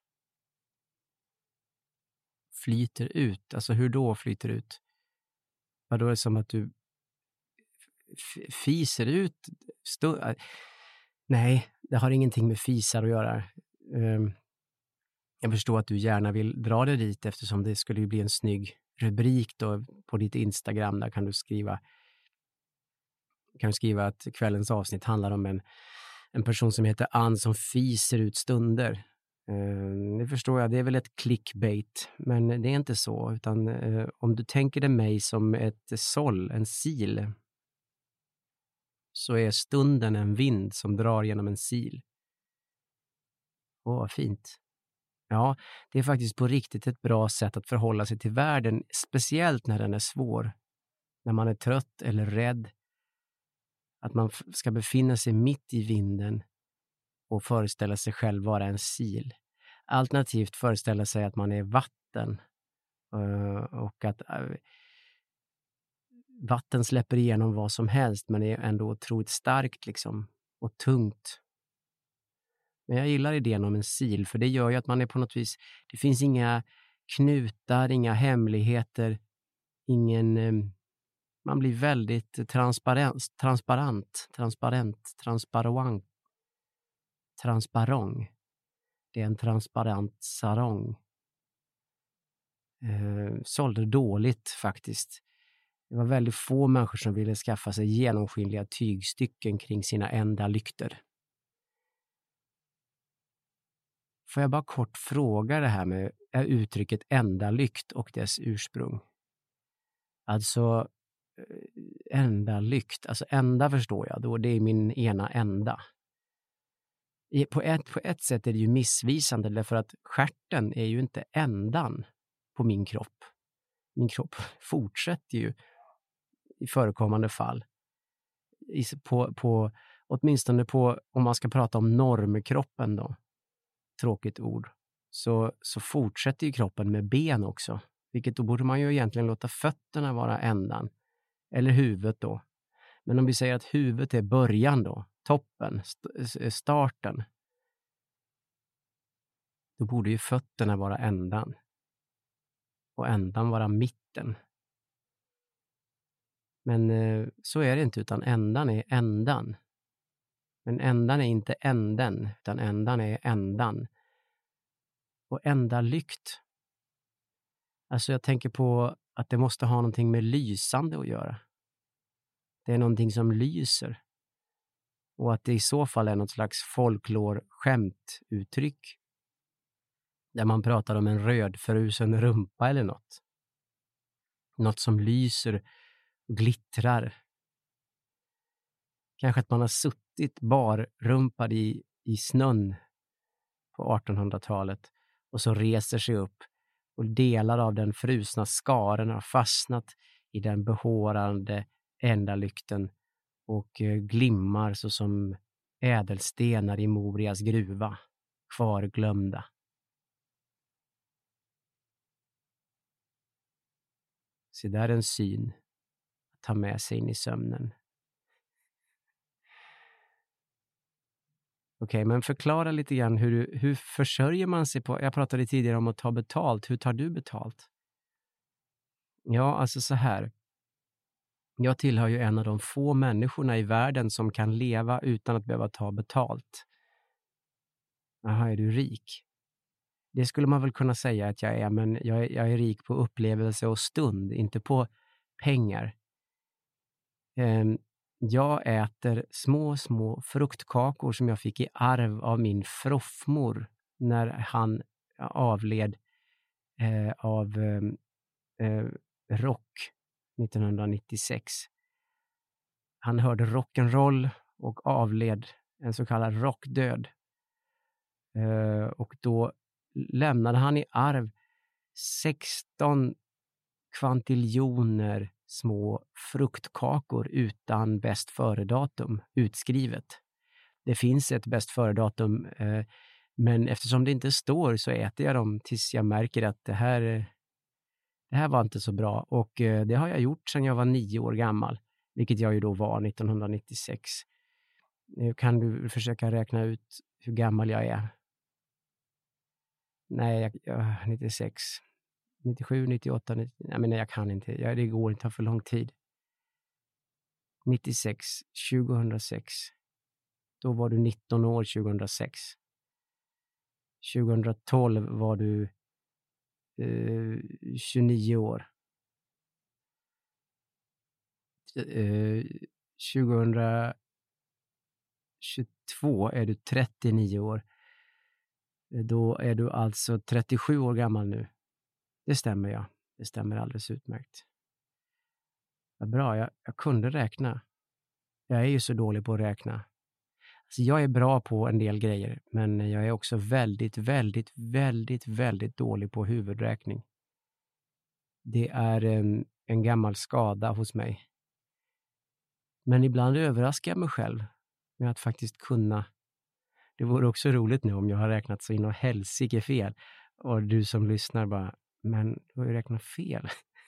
Flyter ut? Alltså hur då flyter ut? Vadå är det som att du f- fiser ut? Sto- Nej, det har ingenting med fisar att göra. Um, jag förstår att du gärna vill dra det dit eftersom det skulle ju bli en snygg rubrik då på ditt Instagram. Där kan du skriva kan du skriva att kvällens avsnitt handlar om en, en person som heter Ann som fiser ut stunder. Uh, det förstår jag, det är väl ett clickbait, men det är inte så, utan uh, om du tänker dig mig som ett såll, en sil, så är stunden en vind som drar genom en sil. Åh, vad fint. Ja, det är faktiskt på riktigt ett bra sätt att förhålla sig till världen, speciellt när den är svår. När man är trött eller rädd. Att man f- ska befinna sig mitt i vinden och föreställa sig själv vara en sil. Alternativt föreställa sig att man är vatten uh, och att uh, vatten släpper igenom vad som helst men är ändå otroligt starkt liksom och tungt. Men jag gillar idén om en sil, för det gör ju att man är på något vis, det finns inga knutar, inga hemligheter, ingen, eh, man blir väldigt transparent, transparent, transparent, transparent, transparong. Det är en transparent sarong. Eh, sålde dåligt faktiskt. Det var väldigt få människor som ville skaffa sig genomskinliga tygstycken kring sina enda lykter. Får jag bara kort fråga det här med uttrycket enda lykt och dess ursprung? Alltså enda lykt, alltså enda förstår jag, då det är min ena enda. På ett, på ett sätt är det ju missvisande därför att stjärten är ju inte ändan på min kropp. Min kropp fortsätter ju i förekommande fall. På, på, åtminstone på, om man ska prata om normkroppen då. Tråkigt ord, så, så fortsätter ju kroppen med ben också. Vilket då borde man ju egentligen låta fötterna vara ändan. Eller huvudet då. Men om vi säger att huvudet är början då, toppen, st- starten. Då borde ju fötterna vara ändan. Och ändan vara mitten. Men eh, så är det inte, utan ändan är ändan. Men ändan är inte änden, utan ändan är ändan. Och ända lykt. Alltså jag tänker på att det måste ha någonting med lysande att göra. Det är någonting som lyser. Och att det i så fall är något slags folklor-skämtuttryck. Där man pratar om en rödfrusen rumpa eller något. Något som lyser och glittrar. Kanske att man har suttit barrumpad i, i snön på artonhundratalet och så reser sig upp och delar av den frusna skaren har fastnat i den behårande ändalykten och glimmar så som ädelstenar i Morias gruva, kvarglömda. Så där är en syn att ta med sig in i sömnen. Okej, okay, men förklara lite grann hur, hur försörjer man sig på, jag pratade tidigare om att ta betalt, hur tar du betalt? Ja, alltså så här. Jag tillhör ju en av de få människorna i världen som kan leva utan att behöva ta betalt. Jaha, är du rik? Det skulle man väl kunna säga att jag är, men jag är, jag är rik på upplevelse och stund, inte på pengar. Um, jag äter små, små fruktkakor som jag fick i arv av min froffmor när han avled eh, av eh, rock nittonhundranittiosex. Han hörde rock'n'roll och avled en så kallad rockdöd. Eh, och då lämnade han i arv sexton kvantiljoner små fruktkakor utan bäst före-datum utskrivet. Det finns ett bäst före-datum, eh, men eftersom det inte står så äter jag dem tills jag märker att det här, det här var inte så bra. Och eh, det har jag gjort sedan jag var nio år gammal, vilket jag ju då var nittonhundranittiosex. Nu kan du försöka räkna ut hur gammal jag är. Nej, jag, jag, nittiosex. nittiosju, nittioåtta, nittio, nej men jag kan inte, jag, det går inte, för lång tid. nittiosex, tjugohundrasex, då var du nitton år tjugohundrasex. tjugotolv var du eh, tjugonio år. Eh, tjugohundratjugotvå är du trettionio år. Då är du alltså trettiosju år gammal nu. Det stämmer, ja. Det stämmer alldeles utmärkt. Vad bra, jag, jag kunde räkna. Jag är ju så dålig på att räkna. Alltså jag är bra på en del grejer, men jag är också väldigt, väldigt, väldigt, väldigt dålig på huvudräkning. Det är en, en gammal skada hos mig. Men ibland överraskar jag mig själv med att faktiskt kunna. Det vore också roligt nu om jag har räknat så in och helsike fel. Och du som lyssnar bara, men du har ju räknat fel.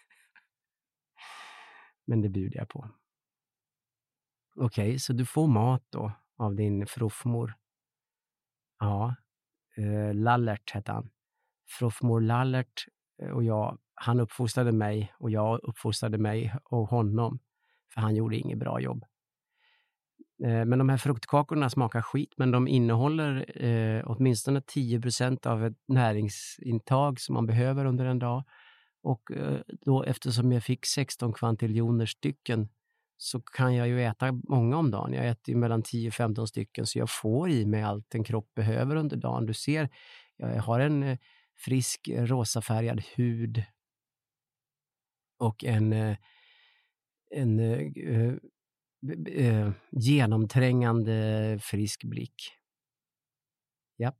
Men det bjuder jag på. Okej, okay, så du får mat då av din froffmor. Ja, eh, Lallert hette han. Froffmor Lallert och jag, han uppfostrade mig och jag uppfostrade mig och honom. För han gjorde inget bra jobb. Eh, men de här fruktkakorna smakar skit, men de innehåller eh, åtminstone tio procent av ett näringsintag som man behöver under en dag. Och eh, då eftersom jag fick sexton kvantiljoner stycken så kan jag ju äta många om dagen. Jag äter ju mellan tio till femton stycken så jag får i mig allt en kropp behöver under dagen. Du ser, jag har en eh, frisk rosafärgad hud och en, eh, en eh, eh, genomträngande frisk blick. Japp.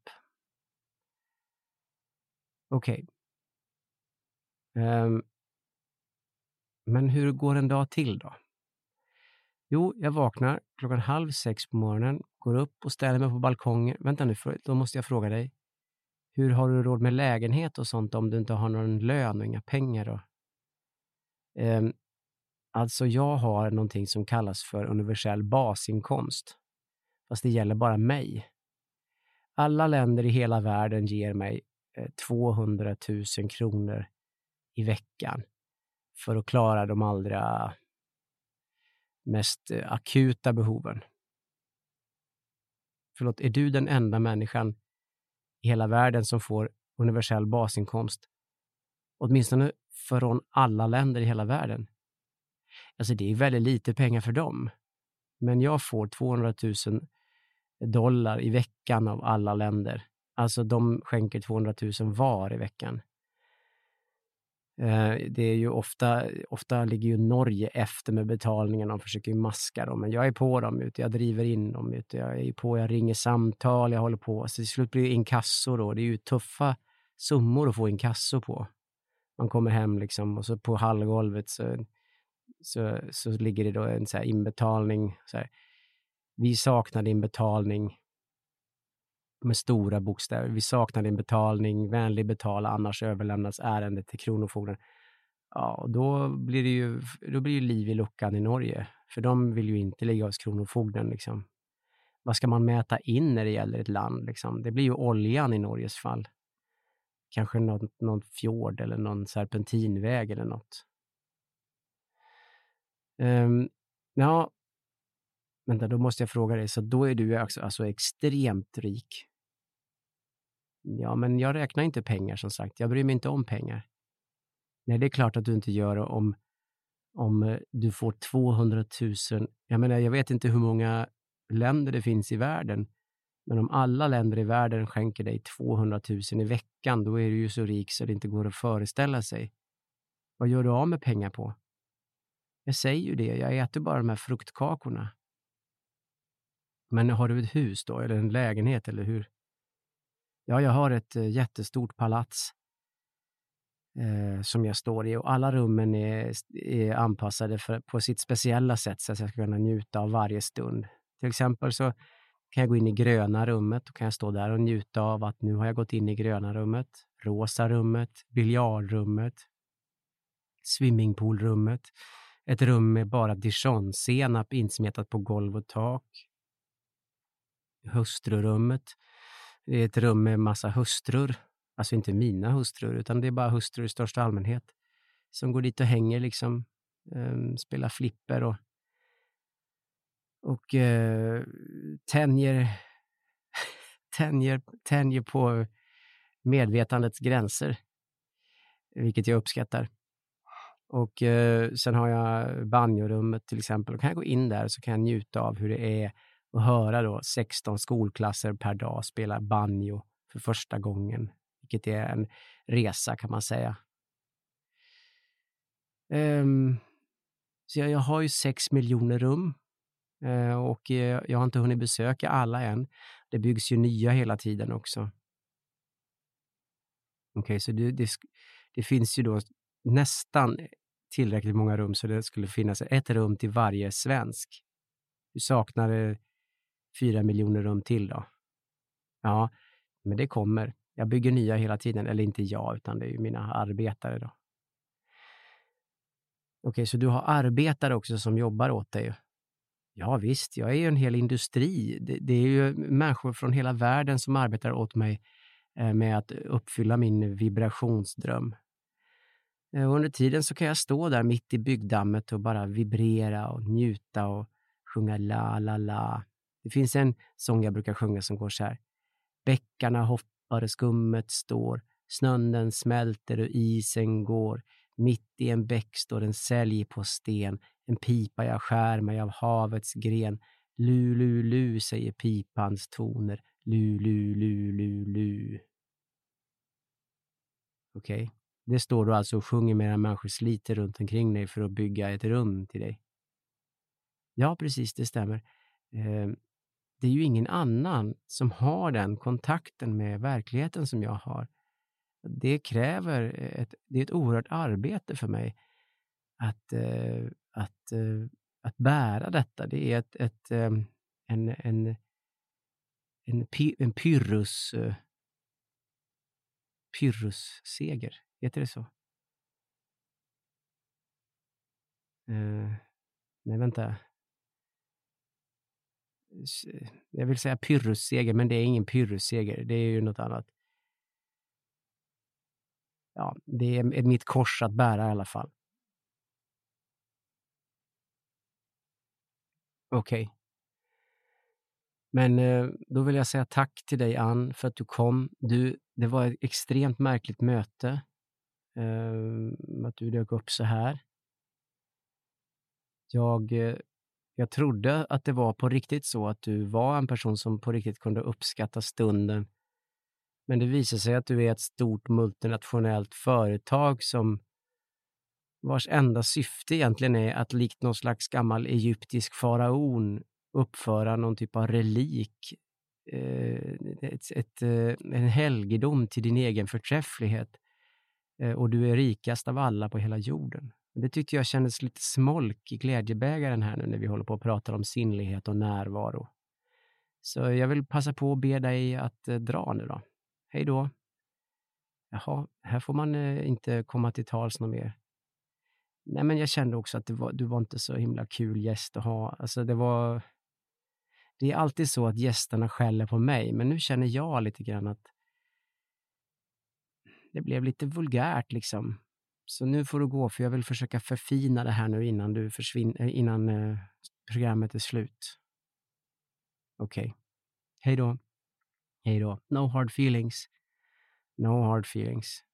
Okej. Okay. Um, men hur går en dag till då? Jo, jag vaknar klockan halv sex på morgonen, går upp och ställer mig på balkongen. Vänta nu, för, då måste jag fråga dig. Hur har du råd med lägenhet och sånt om du inte har någon lön och inga pengar då? Um, alltså jag har någonting som kallas för universell basinkomst. Fast det gäller bara mig. Alla länder i hela världen ger mig eh, tvåhundratusen kronor i veckan för att klara de allra mest akuta behoven. Förlåt, är du den enda människan i hela världen som får universell basinkomst? Åtminstone från alla länder i hela världen. Alltså det är väldigt lite pengar för dem. Men jag får tvåhundratusen dollar i veckan av alla länder. Alltså de skänker tvåhundratusen var i veckan. Det är ju ofta, ofta ligger ju Norge efter med betalningen. De försöker ju maska dem, men jag är på dem ute. Jag driver in dem ute. Jag är på, jag ringer samtal, jag håller på. Så till slut blir det inkasso då. Det är ju tuffa summor att få inkasso på. Man kommer hem liksom och så på hallgolvet så, så, så ligger det då en så här inbetalning. Så här. Vi saknar din betalning. Med stora bokstäver. Vi saknar din betalning. Vänlig betala, annars överlämnas ärendet till kronofogden. Ja, och då blir det ju då blir ju liv i luckan i Norge. För de vill ju inte ligga hos kronofogden liksom. Vad ska man mäta in när det gäller ett land liksom? Det blir ju oljan i Norges fall. Kanske någon, någon fjord eller någon serpentinväg eller något. Um, ja, vänta, då måste jag fråga dig. Så då är du alltså, alltså extremt rik. Ja, men jag räknar inte pengar som sagt. Jag bryr mig inte om pengar. Nej, det är klart att du inte gör det om, om du får tvåhundratusen. Jag menar, jag vet inte hur många länder det finns i världen. Men om alla länder i världen skänker dig tvåhundratusen i veckan, då är du ju så rik så det inte går att föreställa sig. Vad gör du av med pengar på? Jag säger ju det, jag äter bara de här fruktkakorna. Men har du ett hus då, eller en lägenhet, eller hur? Ja, jag har ett eh, jättestort palats eh, som jag står i och alla rummen är, är anpassade för, på sitt speciella sätt så att jag ska kunna njuta av varje stund. Till exempel så kan jag gå in i gröna rummet och kan jag stå där och njuta av att nu har jag gått in i gröna rummet, rosa rummet, biljardrummet, swimmingpoolrummet, ett rum med bara dijonsenap insmetat på golv och tak, hustrurummet. Det är ett rum med massa hustrur, alltså inte mina hustrur utan det är bara hustrur i största allmänhet som går dit och hänger liksom, um, spelar flipper och och uh, tänjer, tänjer, tänjer på medvetandets gränser, vilket jag uppskattar. Och uh, sen har jag banjorummet till exempel, och kan jag gå in där så kan jag njuta av hur det är och höra då sexton skolklasser per dag spela banjo för första gången, vilket är en resa kan man säga. Um, så jag, jag har ju sex miljoner rum uh, och uh, jag har inte hunnit besöka alla än. Det byggs ju nya hela tiden också. Okej, okay, så det, det, det finns ju då nästan tillräckligt många rum så det skulle finnas ett rum till varje svensk. Du saknar fyra miljoner rum till då. Ja, men det kommer. Jag bygger nya hela tiden. Eller inte jag, utan det är ju mina arbetare då. Okej, okay, så du har arbetare också som jobbar åt dig? Ja visst, jag är ju en hel industri. Det, det är ju människor från hela världen som arbetar åt mig eh, med att uppfylla min vibrationsdröm. Eh, under tiden så kan jag stå där mitt i byggdammet och bara vibrera och njuta och sjunga la la la. Det finns en sång jag brukar sjunga som går så här. Bäckarna hoppar och skummet står. Snön den smälter och isen går. Mitt i en bäck står en sälj på sten. En pipa jag skär mig av havets gren. Lu, lu, lu, säger pipans toner. Lu, lu, lu, lu, lu. Okej. Okay. Det står du alltså och sjunger medan människor sliter runt omkring dig för att bygga ett rum till dig. Ja, precis, det stämmer. Eh, det är ju ingen annan som har den kontakten med verkligheten som jag har. Det kräver ett, det är ett oerhört arbete för mig att, eh, att, eh, att bära detta. Det är ett, ett, eh, en, en, en, pi, en pyrrhus, eh, pyrrhusseger. Heter det så? Eh, nej, vänta. Jag vill säga pyrrhusseger, men det är ingen pyrrhusseger. Det är ju något annat. Ja, det är mitt kors att bära i alla fall. Okej. Okay. Men eh, då vill jag säga tack till dig, Ann, för att du kom. Du, det var ett extremt märkligt möte. Eh, att du dök upp så här. Jag... Eh, Jag trodde att det var på riktigt så att du var en person som på riktigt kunde uppskatta stunden. Men det visar sig att du är ett stort multinationellt företag som vars enda syfte egentligen är att likt någon slags gammal egyptisk faraon uppföra någon typ av relik. Eh, ett, ett, en helgedom till din egen förträfflighet. Eh, och du är rikast av alla på hela jorden. Det tyckte jag kändes lite smolk i glädjebägaren här nu när vi håller på att prata om sinnlighet och närvaro. Så jag vill passa på att be dig att eh, dra nu då. Hej då. Jaha, här får man eh, inte komma till tals något mer. Nej, men jag kände också att det var, du var inte så himla kul gäst att ha. Alltså det var... Det är alltid så att gästerna skäller på mig, men nu känner jag lite grann att det blev lite vulgärt liksom. Så nu får du gå, för jag vill försöka förfina det här nu innan du försvinner, innan eh, programmet är slut. Okej. Okay. Hej då. Hej då. No hard feelings. No hard feelings.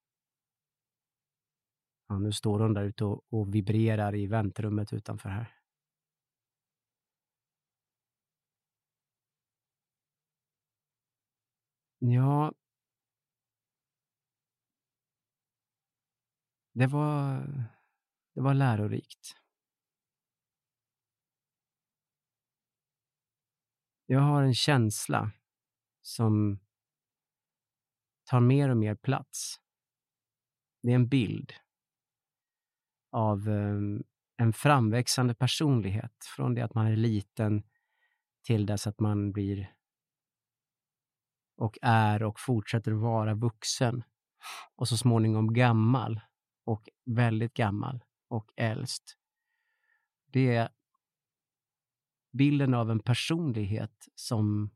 Ja, nu står hon där ute och, och vibrerar i väntrummet utanför här. Ja, det var, det var lärorikt. Jag har en känsla som tar mer och mer plats. Det är en bild av um, en framväxande personlighet från det att man är liten till dess att man blir och är och fortsätter vara vuxen och så småningom gammal och väldigt gammal och äldst. Det är bilden av en personlighet som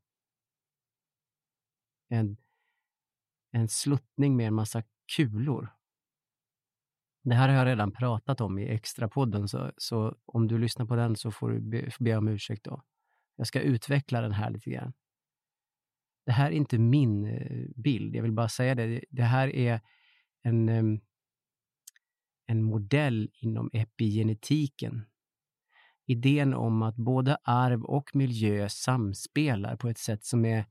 en, en sluttning med en massa kulor. Det här har jag redan pratat om i extrapodden, så, så om du lyssnar på den så får du be, be om ursäkt då. Jag ska utveckla den här lite grann. Det här är inte min eh, bild, jag vill bara säga det. Det här är en, eh, en modell inom epigenetiken. Idén om att både arv och miljö samspelar på ett sätt som är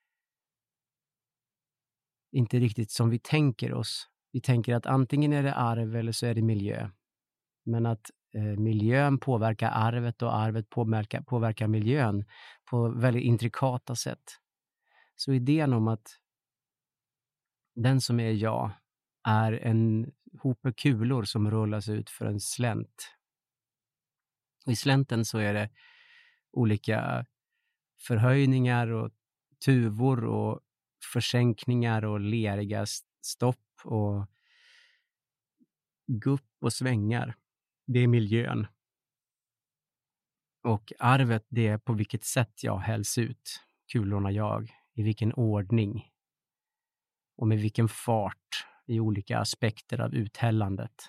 inte riktigt som vi tänker oss. Vi tänker att antingen är det arv eller så är det miljö. Men att eh, miljön påverkar arvet och arvet påverkar, påverkar miljön på väldigt intrikata sätt. Så idén om att den som är jag är en hope kulor som rullas ut för en slänt. Och i slänten så är det olika förhöjningar och tuvor och försänkningar och leriga stopp och gupp och svängar. Det är miljön. Och arvet, det är på vilket sätt jag hälls ut, kulorna jag, i vilken ordning och med vilken fart i olika aspekter av uthällandet.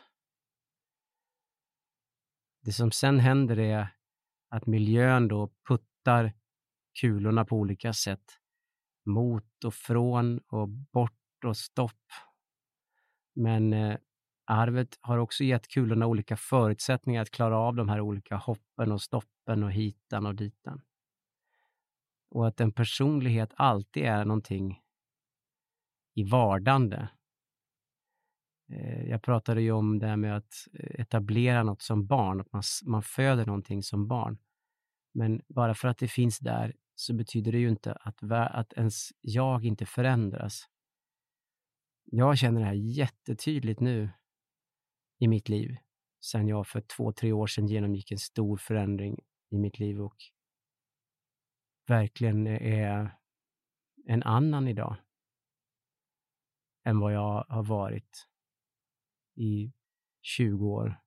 Det som sen händer är att miljön då puttar kulorna på olika sätt mot och från och bort och stopp. Men eh, arvet har också gett kulorna olika förutsättningar att klara av de här olika hoppen och stoppen och hitan och ditan. Och att en personlighet alltid är någonting i vardande. Eh, jag pratade ju om det här med att etablera något som barn, att man, man föder någonting som barn. Men bara för att det finns där så betyder det ju inte att, att ens jag inte förändras. Jag känner det här jättetydligt nu i mitt liv. Sen jag för två, tre år sedan genomgick en stor förändring i mitt liv och verkligen är en annan idag än vad jag har varit i tjugo år.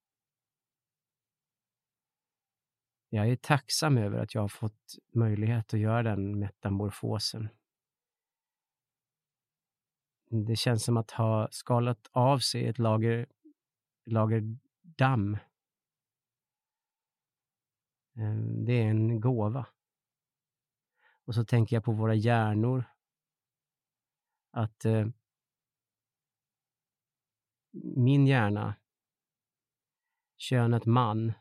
Jag är tacksam över att jag har fått möjlighet att göra den metamorfosen. Det känns som att ha skalat av sig ett lager, lager damm. Det är en gåva. Och så tänker jag på våra hjärnor. Att eh, min hjärna, könet man,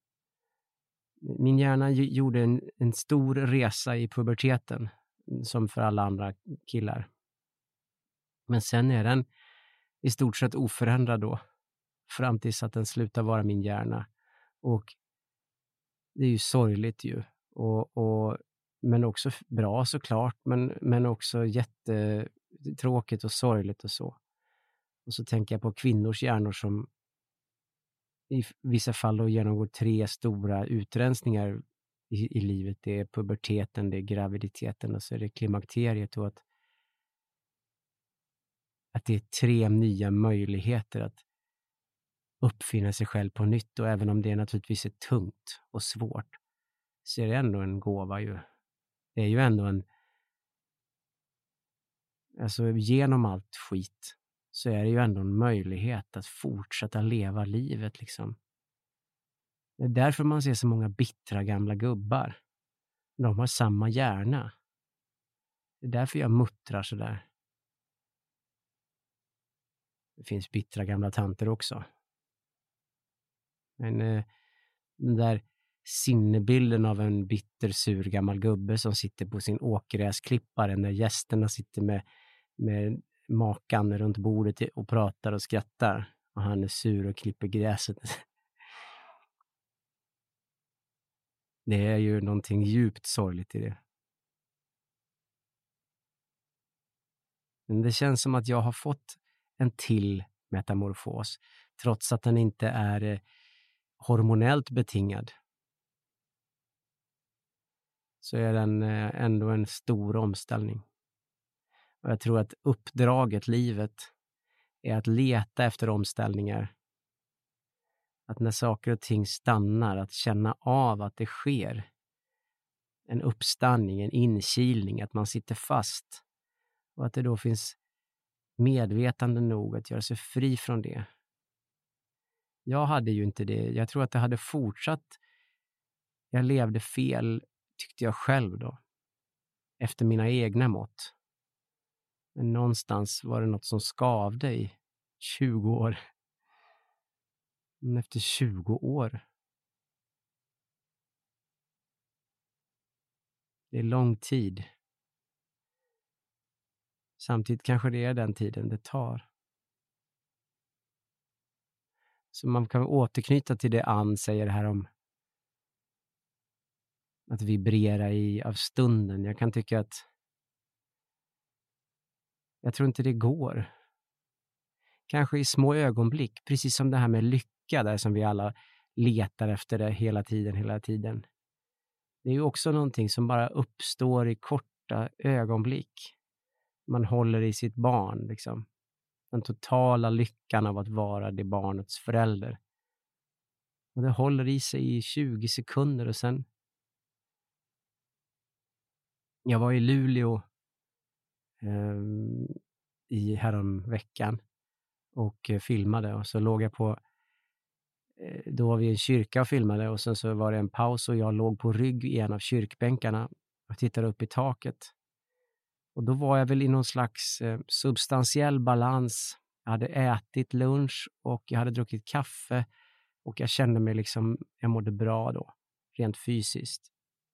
min hjärna gjorde en, en stor resa i puberteten, som för alla andra killar. Men sen är den i stort sett oförändrad då, fram tills att den slutar vara min hjärna. Och det är ju sorgligt ju. Och, och, men också bra såklart, men, men också jättetråkigt och sorgligt och så. Och så tänker jag på kvinnors hjärnor som i vissa fall då genomgår tre stora utrensningar i, i livet. Det är puberteten, det är graviditeten och så är det klimakteriet. Och att, att det är tre nya möjligheter att uppfinna sig själv på nytt. Och även om det naturligtvis är tungt och svårt så är det ändå en gåva ju. Det är ju ändå en... Alltså genom allt skit så är det ju ändå en möjlighet att fortsätta leva livet liksom. Det är därför man ser så många bittra gamla gubbar. De har samma hjärna. Det är därför jag muttrar så där. Det finns bittra gamla tanter också. Men eh, den där sinnebilden av en bitter, sur gammal gubbe som sitter på sin åkgräsklippare när gästerna sitter med, med makan runt bordet och pratar och skrattar. Och han är sur och klipper gräset. Det är ju någonting djupt sorgligt i det. Men det känns som att jag har fått en till metamorfos, trots att den inte är eh, hormonellt betingad. Så är den eh, ändå en stor omställning. Och jag tror att uppdraget, livet, är att leta efter omställningar. Att när saker och ting stannar, att känna av att det sker. En uppstanning, en inkilning, att man sitter fast. Och att det då finns medvetande nog att göra sig fri från det. Jag hade ju inte det. Jag tror att det hade fortsatt. Jag levde fel, tyckte jag själv då. Efter mina egna mått. Men någonstans var det något som skavde i tjugo år. Men efter tjugo år. Det är lång tid. Samtidigt kanske det är den tiden det tar. Så man kan återknyta till det Ann säger här om att vibrera i av stunden. Jag kan tycka att jag tror inte det går. Kanske i små ögonblick, precis som det här med lycka där som vi alla letar efter det hela tiden, hela tiden. Det är ju också någonting som bara uppstår i korta ögonblick. Man håller i sitt barn, liksom. Den totala lyckan av att vara det barnets förälder. Och det håller i sig i tjugo sekunder och sen. Jag var i Luleå eh, i häromveckan och eh, filmade och så låg jag på eh, då var vi i en kyrka och filmade och sen så var det en paus och jag låg på rygg i en av kyrkbänkarna och tittade upp i taket. Och då var jag väl i någon slags eh, substantiell balans. Jag hade ätit lunch och jag hade druckit kaffe och jag kände mig liksom, jag mådde bra då, rent fysiskt.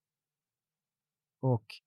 Och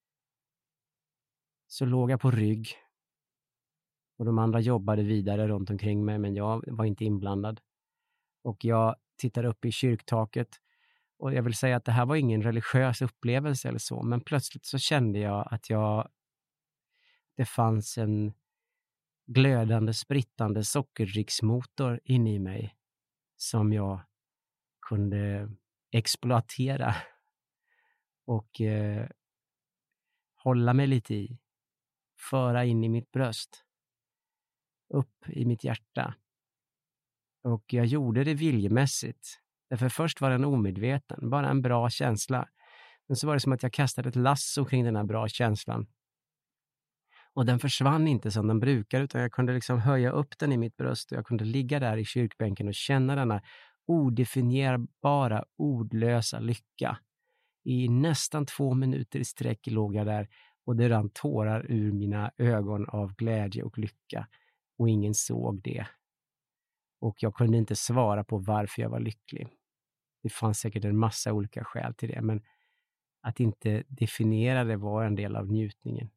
så låg jag på rygg och de andra jobbade vidare runt omkring mig men jag var inte inblandad. Och jag tittade upp i kyrktaket och jag vill säga att det här var ingen religiös upplevelse eller så, men plötsligt så kände jag att jag det fanns en glödande, sprittande sockerriksmotor inne i mig som jag kunde exploatera och eh, hålla mig lite i, föra in i mitt bröst, upp i mitt hjärta. Och jag gjorde det viljemässigt. Därför först var den omedveten, bara en bra känsla. Men så var det som att jag kastade ett lasso kring den här bra känslan. Och den försvann inte som den brukar utan jag kunde liksom höja upp den i mitt bröst och jag kunde ligga där i kyrkbänken och känna denna odefinierbara, ordlösa lycka. I nästan två minuter i sträck låg jag där och det rann tårar ur mina ögon av glädje och lycka och ingen såg det. Och jag kunde inte svara på varför jag var lycklig. Det fanns säkert en massa olika skäl till det men att inte definiera det var en del av njutningen.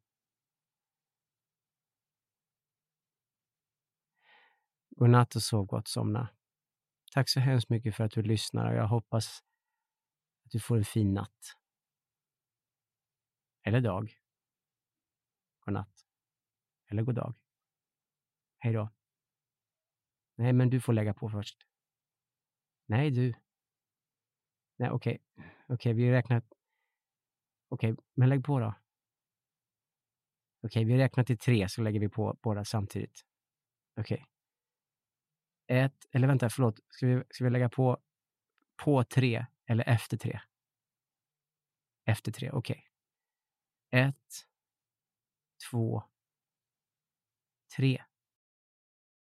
God natt och sov gott, somna. Tack så hemskt mycket för att du lyssnar och jag hoppas att du får en fin natt. Eller dag. God natt. Eller god dag. Hej då. Nej, men du får lägga på först. Nej, du. Nej, okej. Okay. Okej, okay, vi räknar. Okej, okay, men lägg på då. Okej, okay, vi räknar till tre så lägger vi på båda samtidigt. Okej. Okay. Ett, eller vänta, förlåt. Ska vi, ska vi lägga på på tre eller efter tre? Efter tre, okej. Okay. Ett, två, tre.